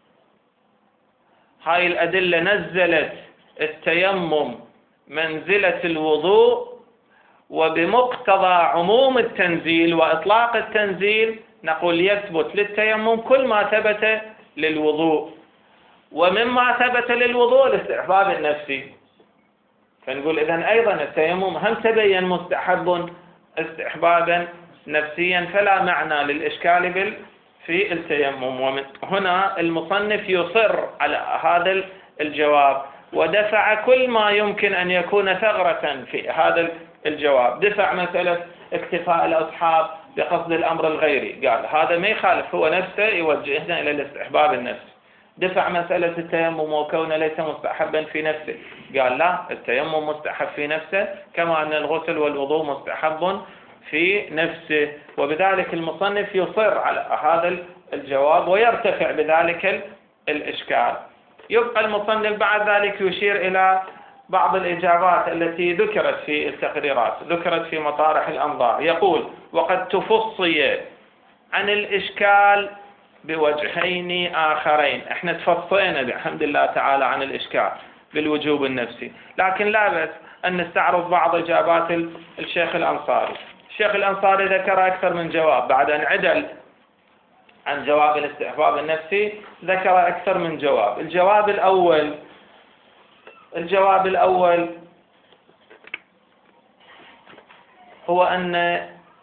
هاي الأدلة نزلت التيمم منزلة الوضوء، وبمقتضى عموم التنزيل وإطلاق التنزيل نقول يثبت للتيمم كل ما ثبت للوضوء، ومما ثبت للوضوء الاستحباب النفسي. فنقول إذن أيضا التيمم هم تبين مستحب استحبابا نفسيا، فلا معنى للإشكال بال في التيمم. ومن هنا المصنف يصر على هذا الجواب، ودفع كل ما يمكن أن يكون ثغرة في هذا الجواب. دفع مسألة اكتفاء الأصحاب بقصد الأمر الغيري، قال هذا ما يخالف، هو نفسه يوجهنا إلى الاستحباب النفسي. دفع مسألة التيمم وكونه ليس مستحبا في نفسه، قال لا، التيمم مستحب في نفسه كما أن الغسل والوضوء مستحب في نفسه. وبذلك المصنف يصر على هذا الجواب ويرتفع بذلك الإشكال. يبقى المصنف بعد ذلك يشير إلى بعض الإجابات التي ذكرت في التقريرات، ذكرت في مطارح الأنظار. يقول وقد تفصي عن الإشكال بوجهين آخرين. احنا تفصينا بحمد الله تعالى عن الإشكال بالوجوب النفسي، لكن لا بأس أن نستعرض بعض إجابات الشيخ الأنصاري. الشيخ الأنصاري ذكر أكثر من جواب بعد أن عدل عن جواب الاستحباب النفسي، ذكر أكثر من جواب. الجواب الأول الجواب الأول هو أن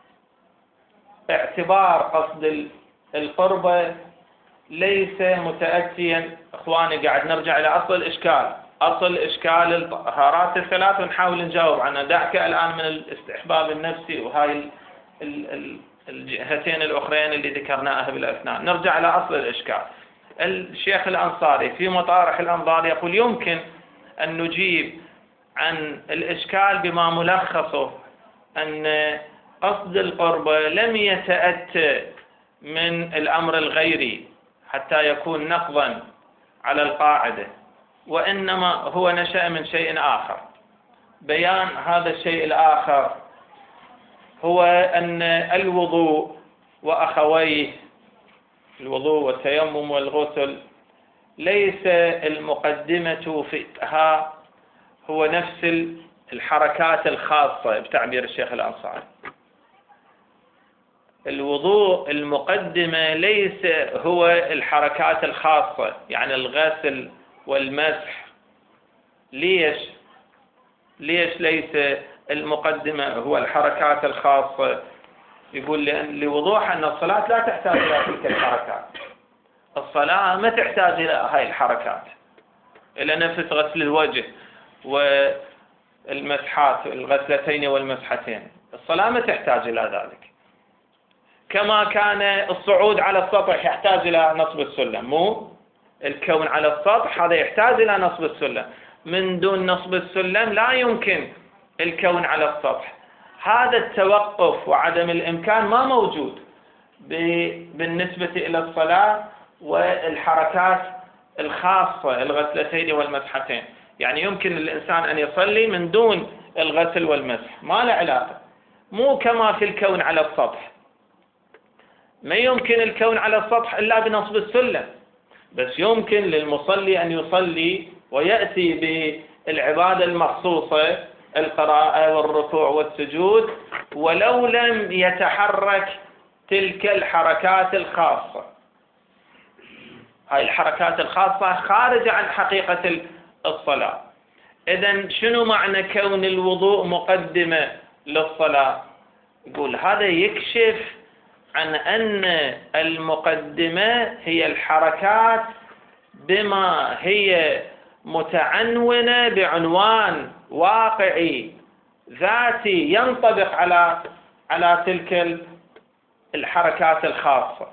اعتبار قصد القربة ليس متأتيا. إخواني قاعد نرجع إلى أصل الإشكال، أصل إشكال الطهارات الثلاث ونحاول نجاوب عنها. دعك الآن من الاستحباب النفسي وهاي الجهتين الأخرين اللي ذكرناها بالأثناء. نرجع إلى أصل الإشكال. الشيخ الأنصاري في مطارح الأنظار يقول يمكن أن نجيب عن الإشكال بما ملخصه أن قصد القربة لم يتأتى من الأمر الغيري حتى يكون نقضا على القاعدة، وإنما هو نشأ من شيء آخر. بيان هذا الشيء الآخر هو أن الوضوء وأخويه، الوضوء والتيمم والغسل، ليس المقدمة فيها هو نفس الحركات الخاصة بتعبير الشيخ الأنصاري. الوضوء المقدمة ليس هو الحركات الخاصة، يعني الغسل والمسح. ليش؟ ليش ليس المقدمة هو الحركات الخاصة؟ يقول لأن لوضوح أن الصلاة لا تحتاج إلى تلك الحركات. الصلاة ما تحتاج إلى هاي الحركات، إلى نفس غسل الوجه والمسحات، الغسلتين والمسحتين. الصلاة ما تحتاج إلى ذلك. كما كان الصعود على السطح يحتاج إلى نصب السلم، مو الكون على السطح هذا يحتاج إلى نصب السلم. من دون نصب السلم لا يمكن الكون على السطح. هذا التوقف وعدم الإمكان ما موجود بالنسبة إلى الصلاة والحركات الخاصة الغسلتين والمسحتين. يعني يمكن للإنسان أن يصلي من دون الغسل والمسح، ما له علاقة. مو كما في الكون على السطح، ما يمكن الكون على السطح إلا بنصب السلم، بس يمكن للمصلي أن يصلي ويأتي بالعبادة المخصوصة القراءة والركوع والسجود ولو لم يتحرك تلك الحركات الخاصة. هاي الحركات الخاصة خارجة عن حقيقة الصلاة. إذن شنو معنى كون الوضوء مقدمة للصلاة؟ يقول هذا يكشف عن أن المقدمة هي الحركات بما هي متعنونة بعنوان واقعي ذاتي ينطبق على على تلك الحركات الخاصة.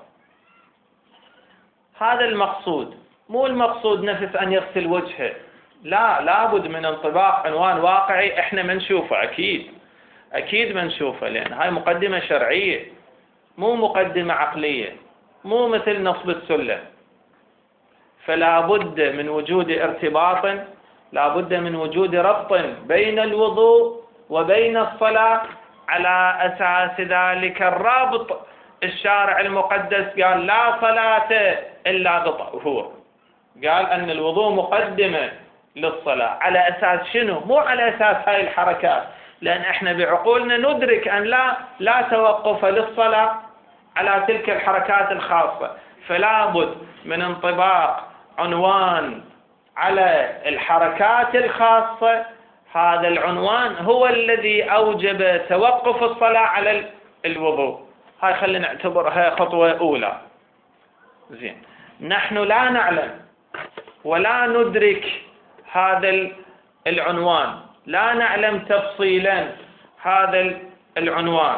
هذا المقصود، مو المقصود نفس أن يغسل وجهه، لا، لابد من انطباق عنوان واقعي احنا ما نشوفه. أكيد أكيد ما نشوفه، لأن هاي مقدمة شرعية مو مقدمة عقلية، مو مثل نصب السلم. فلا بد من وجود ارتباط، لا بد من وجود ربط بين الوضوء وبين الصلاة. على أساس ذلك الرابط الشارع المقدس قال لا صلاة إلا بطهور، قال أن الوضوء مقدمة للصلاة. على أساس شنو؟ مو على أساس هاي الحركات، لأن احنا بعقولنا ندرك أن لا لا توقف للصلاة على تلك الحركات الخاصة. فلا بد من انطباق عنوان على الحركات الخاصة. هذا العنوان هو الذي أوجب توقف الصلاة على الوضوء. هاي خلينا نعتبرها خطوة أولى. زين، نحن لا نعلم ولا ندرك هذا العنوان، لا نعلم تفصيلا هذا العنوان.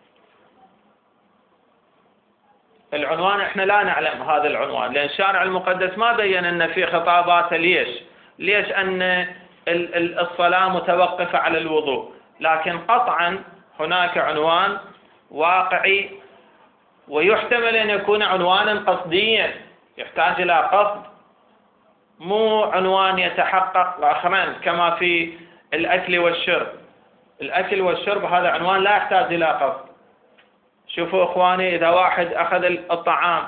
العنوان احنا لا نعلم هذا العنوان، لأن الشارع المقدس ما بين أن في خطاباته ليش ليش أن الصلاة متوقفة على الوضوء، لكن قطعا هناك عنوان واقعي، ويحتمل أن يكون عنوانا قصديا يحتاج إلى قصد، مو عنوان يتحقق آخرا كما في الأكل والشرب. الأكل والشرب هذا عنوان لا يحتاج إلى قصد. شوفوا إخواني، إذا واحد أخذ الطعام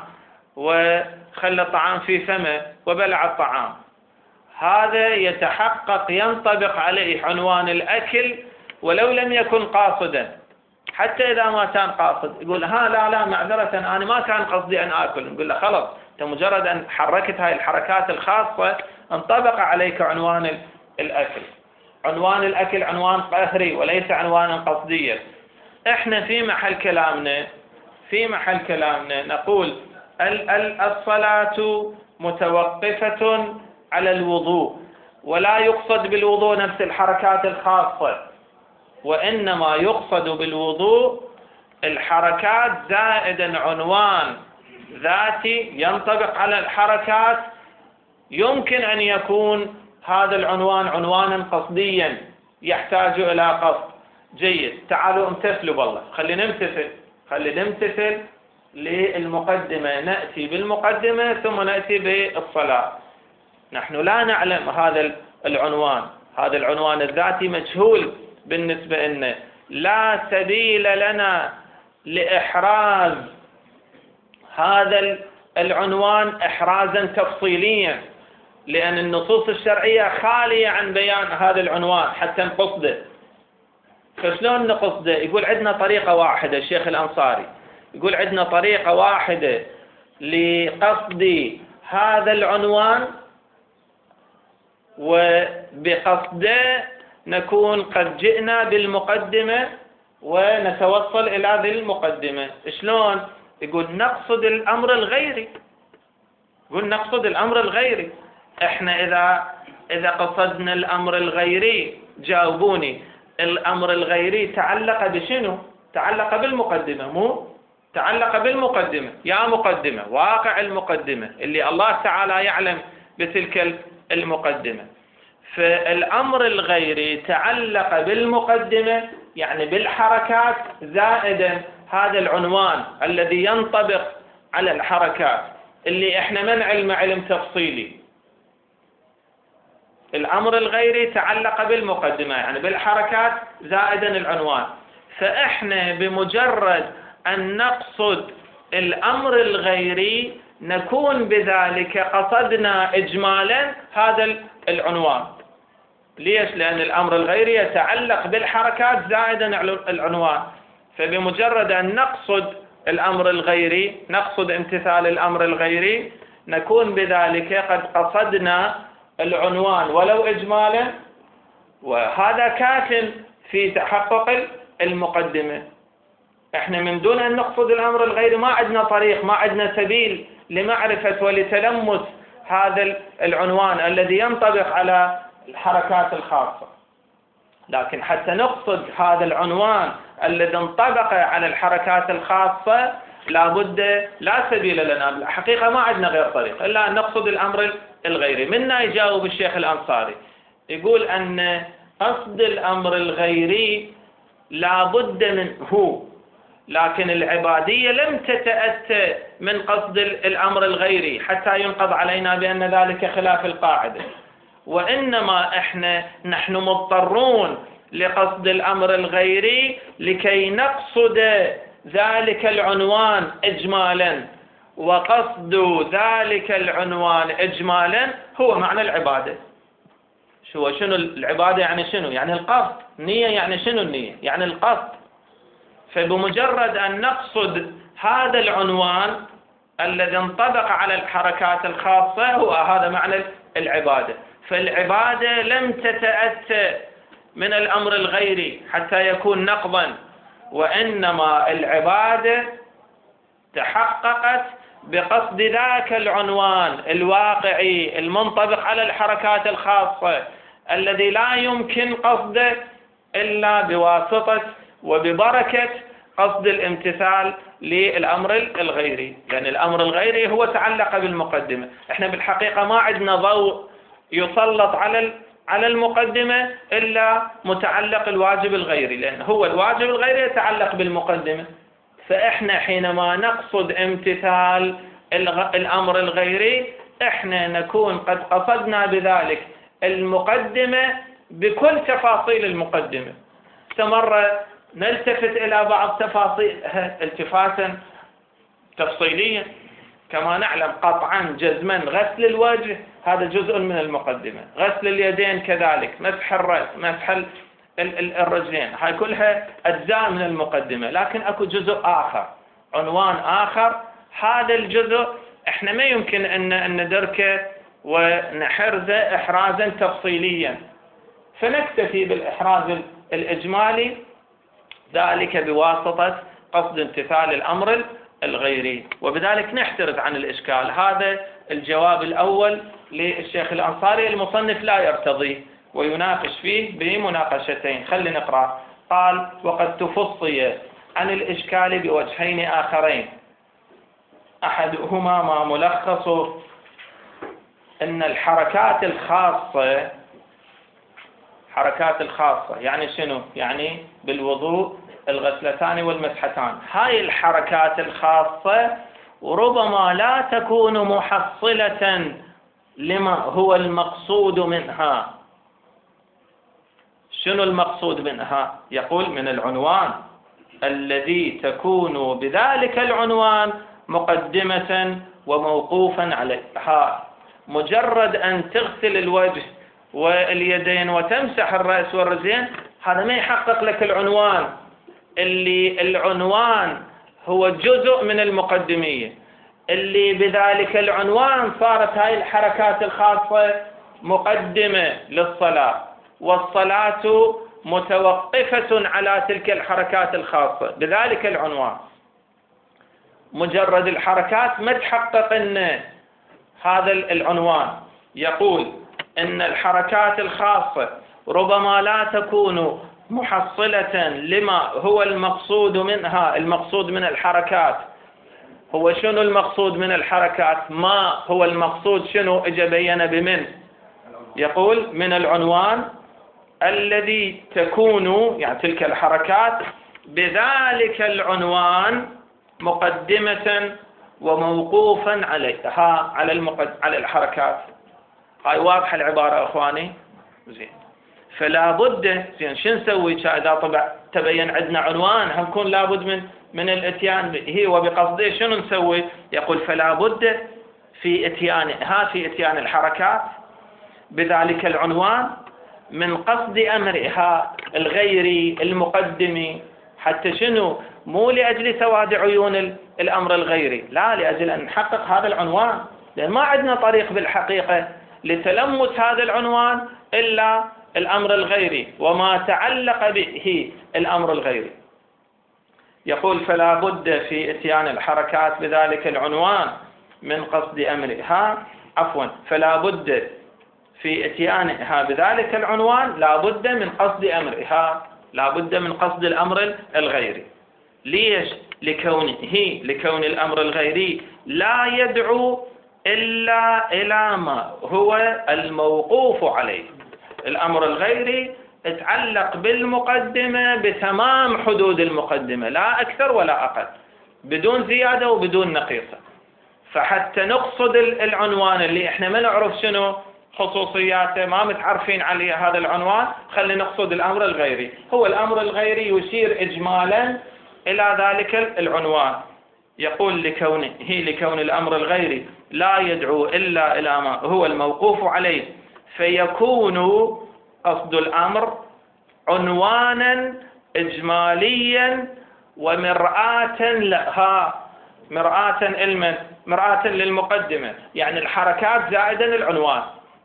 وخلى الطعام في فمه وبلع الطعام، هذا يتحقق ينطبق عليه عنوان الأكل ولو لم يكن قاصدا. حتى إذا ما كان قاصد يقول ها لا لا معذرة أنا ما كان قصدي أن آكل، نقول له خلص أنت مجرد أن حركت هاي الحركات الخاصة انطبق عليك عنوان الأكل. عنوان الأكل عنوان قهري وليس عنوانا قصديا. احنا في محل كلامنا في محل كلامنا نقول الصلاة متوقفة على الوضوء، ولا يقصد بالوضوء نفس الحركات الخاصة، وإنما يقصد بالوضوء الحركات زائدا عنوان ذاتي ينطبق على الحركات. يمكن أن يكون هذا العنوان عنوانا قصديا يحتاج إلى قصد. جيد، تعالوا امتثلوا بالله، خلينا نمتثل خلينا نمتثل للمقدمة، نأتي بالمقدمة ثم نأتي بالصلاة. نحن لا نعلم هذا العنوان، هذا العنوان الذاتي مجهول بالنسبة لنا، لا سبيل لنا لإحراز هذا العنوان إحرازا تفصيليا، لأن النصوص الشرعية خالية عن بيان هذا العنوان حتى نقصده. فشلون نقصده؟ يقول عندنا طريقة واحدة، الشيخ الأنصاري يقول عندنا طريقة واحدة لقصد هذا العنوان، وبقصده نكون قد جئنا بالمقدمة ونتوصل إلى ذي المقدمة. شلون؟ يقول نقصد الأمر الغيري، يقول نقصد الأمر الغيري. احنا إذا إذا قصدنا الأمر الغيري، جاوبوني، الأمر الغيري تعلق بشنو؟ تعلق بالمقدمة، مو تعلق بالمقدمة. يا مقدمة، واقع المقدمة اللي الله تعالى يعلم بتلك المقدمة. فالأمر الغيري تعلق بالمقدمة، يعني بالحركات، زائدا هذا العنوان الذي ينطبق على الحركات اللي احنا ما نعلم علم تفصيلي. الأمر الغيري تعلق بالمقدمة، يعني بالحركات زائدا العنوان. فإحنا بمجرد أن نقصد الأمر الغيري نكون بذلك قصدنا إجمالا هذا العنوان. ليش؟ لأن الأمر الغيري يتعلق بالحركات زائدا العنوان. فبمجرد أن نقصد الأمر الغيري، نقصد امتثال الأمر الغيري، نكون بذلك قد قصدنا العنوان ولو إجمالا، وهذا كاف في تحقق المقدمة. احنا من دون أن نقصد الأمر الغيري ما عندنا طريق، ما عندنا سبيل لمعرفة ولتلمس هذا العنوان الذي ينطبق على الحركات الخاصة. لكن حتى نقصد هذا العنوان الذي انطبق على الحركات الخاصة لابد، لا سبيل لنا الحقيقة، ما عندنا غير طريق إلا أن نقصد الأمر الغيري. منا يجاوب الشيخ الأنصاري يقول أن قصد الأمر الغيري لابد منه، لكن العبادية لم تتأتى من قصد الأمر الغيري حتى ينقض علينا بأن ذلك خلاف القاعدة، وإنما إحنا نحن مضطرون لقصد الأمر الغيري لكي نقصد ذلك العنوان إجمالا، وقصد ذلك العنوان إجمالا هو معنى العبادة. شو شنو العبادة؟ يعني شنو؟ يعني القصد. نية يعني شنو النية؟ يعني القصد. فبمجرد أن نقصد هذا العنوان الذي انطبق على الحركات الخاصة هو هذا معنى العبادة. فالعبادة لم تتأتى من الأمر الغيري حتى يكون نقضا، وإنما العبادة تحققت بقصد ذاك العنوان الواقعي المنطبق على الحركات الخاصة الذي لا يمكن قصده إلا بواسطة وببركة قصد الامتثال للأمر الغيري. لأن الأمر الغيري هو تعلق بالمقدمة. احنا بالحقيقة ما عندنا ضوء يسلط على على المقدمة إلا متعلق الواجب الغيري، لأن هو الواجب الغيري يتعلق بالمقدمة. فإحنا حينما نقصد امتثال الأمر الغيري احنا نكون قد قصدنا بذلك المقدمة بكل تفاصيل المقدمة. استمر نلتفت إلى بعض تفاصيلها التفاتا تفصيليا. كما نعلم قطعا جزما غسل الوجه هذا جزء من المقدمة، غسل اليدين كذلك، مسح الرأس، مسح الرجلين، هاي كلها أجزاء من المقدمة. لكن أكو جزء آخر، عنوان آخر، هذا الجزء احنا ما يمكن أن ندركه ونحرزه إحرازا تفصيليا، فنكتفي بالإحراز الإجمالي، ذلك بواسطة قصد امتثال الأمر الغيري، وبذلك نحترز عن الإشكال. هذا الجواب الأول للشيخ الأنصاري. المصنف لا يرتضيه ويناقش فيه بمناقشتين. خلينا نقرأ. قال: وقد تفصي عن الإشكال بوجهين آخرين، أحدهما ما ملخص أن الحركات الخاصة، حركات الخاصة يعني شنو؟ يعني بالوضوء الغسلتان والمسحتان، هاي الحركات الخاصة وربما لا تكون محصلة لما هو المقصود منها. شنو المقصود منها؟ يقول: من العنوان الذي تكون بذلك العنوان مقدمة وموقوفا عليها. مجرد أن تغسل الوجه واليدين وتمسح الرأس والرجلين هذا ما يحقق لك العنوان، اللي العنوان هو جزء من المقدمية، اللي بذلك العنوان صارت هاي الحركات الخاصة مقدمة للصلاة، والصلاة متوقفة على تلك الحركات الخاصة بذلك العنوان. مجرد الحركات ما تحقق ان هذا العنوان. يقول ان الحركات الخاصة ربما لا تكون محصلة لما هو المقصود منها. المقصود من الحركات هو شنو؟ المقصود من الحركات ما هو المقصود شنو؟ اجى بين بمن؟ يقول من العنوان الذي تكون يعني تلك الحركات بذلك العنوان مقدمة وموقوفا عليها على المقد... على الحركات. هاي واضحة العبارة اخواني؟ زين. فلا بد زين شو نسوي اذا طبع تبين عندنا عنوان هنكون لابد من من الاتيان به وبقصده. شنو نسوي؟ يقول فلا بد في اتيانها في اتيان الحركات بذلك العنوان من قصد امرها الغيري المقدم. حتى شنو؟ مو لاجل سواد عيون الامر الغيري، لا، لاجل ان نحقق هذا العنوان، لان ما عندنا طريق بالحقيقه لتلمس هذا العنوان الا الامر الغيري وما تعلق به الامر الغيري. يقول فلا بد في اتيان الحركات بذلك العنوان من قصد امرها عفوا فلا بد في اتيانها بذلك العنوان لا بد من قصد امرها، لا بد من قصد الامر الغيري. ليش؟ لكونه لكون الامر الغيري لا يدعو الا الى ما هو الموقوف عليه. الامر الغيري يتعلق بالمقدمة بتمام حدود المقدمة، لا أكثر ولا أقل، بدون زيادة وبدون نقيصة. فحتى نقصد العنوان اللي احنا ما نعرف شنو خصوصياته، ما متعرفين عليه هذا العنوان، خلينا نقصد الأمر الغيري. هو الأمر الغيري يشير إجمالا إلى ذلك العنوان. يقول لكونه لكون الأمر الغيري لا يدعو إلا إلى ما هو الموقوف عليه، فيكون قصد الأمر عنوانا إجماليا ومرآة لها، مرآة علما، مرآة للمقدمة، يعني الحركات زائدا العنوان،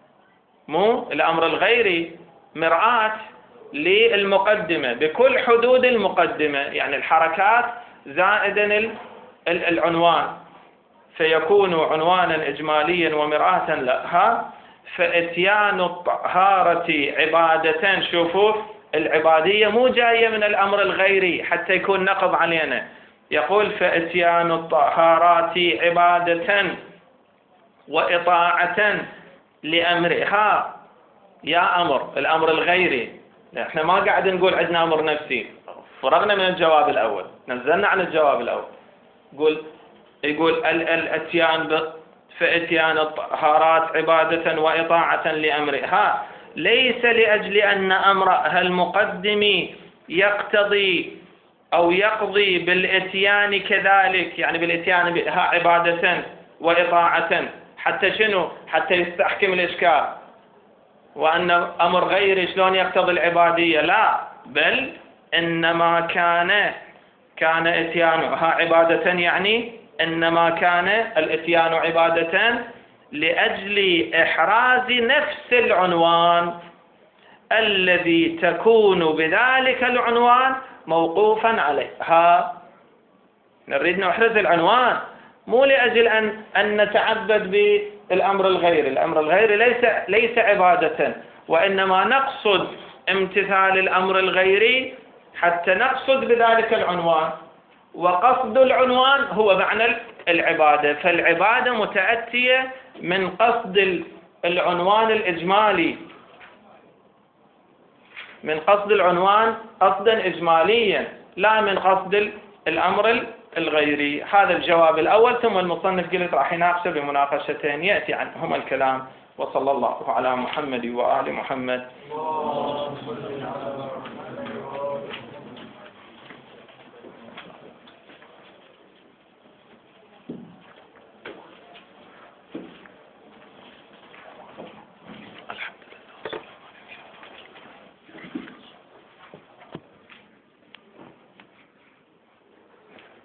مو الأمر الغيري مرآة للمقدمة بكل حدود المقدمة، يعني الحركات زائدا العنوان، فيكون عنوانا إجماليا ومرآة لها. فإتيان الطهارة عبادة، شوفوا العبادية مو جاية من الأمر الغيري حتى يكون نقض علينا. يقول فإتيان الطهارات عبادة وإطاعة لأمرها. يا أمر الأمر الغيري، احنا ما قاعد نقول عندنا أمر نفسي، فرغنا من الجواب الأول، نزلنا عن الجواب الأول. يقول يقول الاتيان فإتيان الطهارات عبادة وإطاعة لأمرها ليس لأجل أن أمرها المقدم يقتضي أو يقضي بالإتيان كذلك، يعني بالإتيان بها عبادة وإطاعة، حتى شنو؟ حتى يستحكم الإشكال وأن أمر غير شلون يقتضي العبادية، لا، بل إنما كان كان إتيانها عبادة، يعني إنما كان الإتيان عبادة لأجل إحراز نفس العنوان الذي تكون بذلك العنوان موقوفا عليها. نريد نحرز العنوان، مو لأجل أن أن نتعبد بالأمر الغيري. الأمر الغيري ليس ليس عبادة، وإنما نقصد امتثال الأمر الغيري حتى نقصد بذلك العنوان، وقصد العنوان هو معنى العبادة. فالعبادة متأتية من قصد العنوان الإجمالي، من قصد العنوان قصدا إجماليا، لا من قصد الأمر الغيري. هذا الجواب الأول. ثم المصنف قلت راح يناقشه بمناقشتين يأتي عنهما الكلام. وصلى الله على محمد وآل محمد.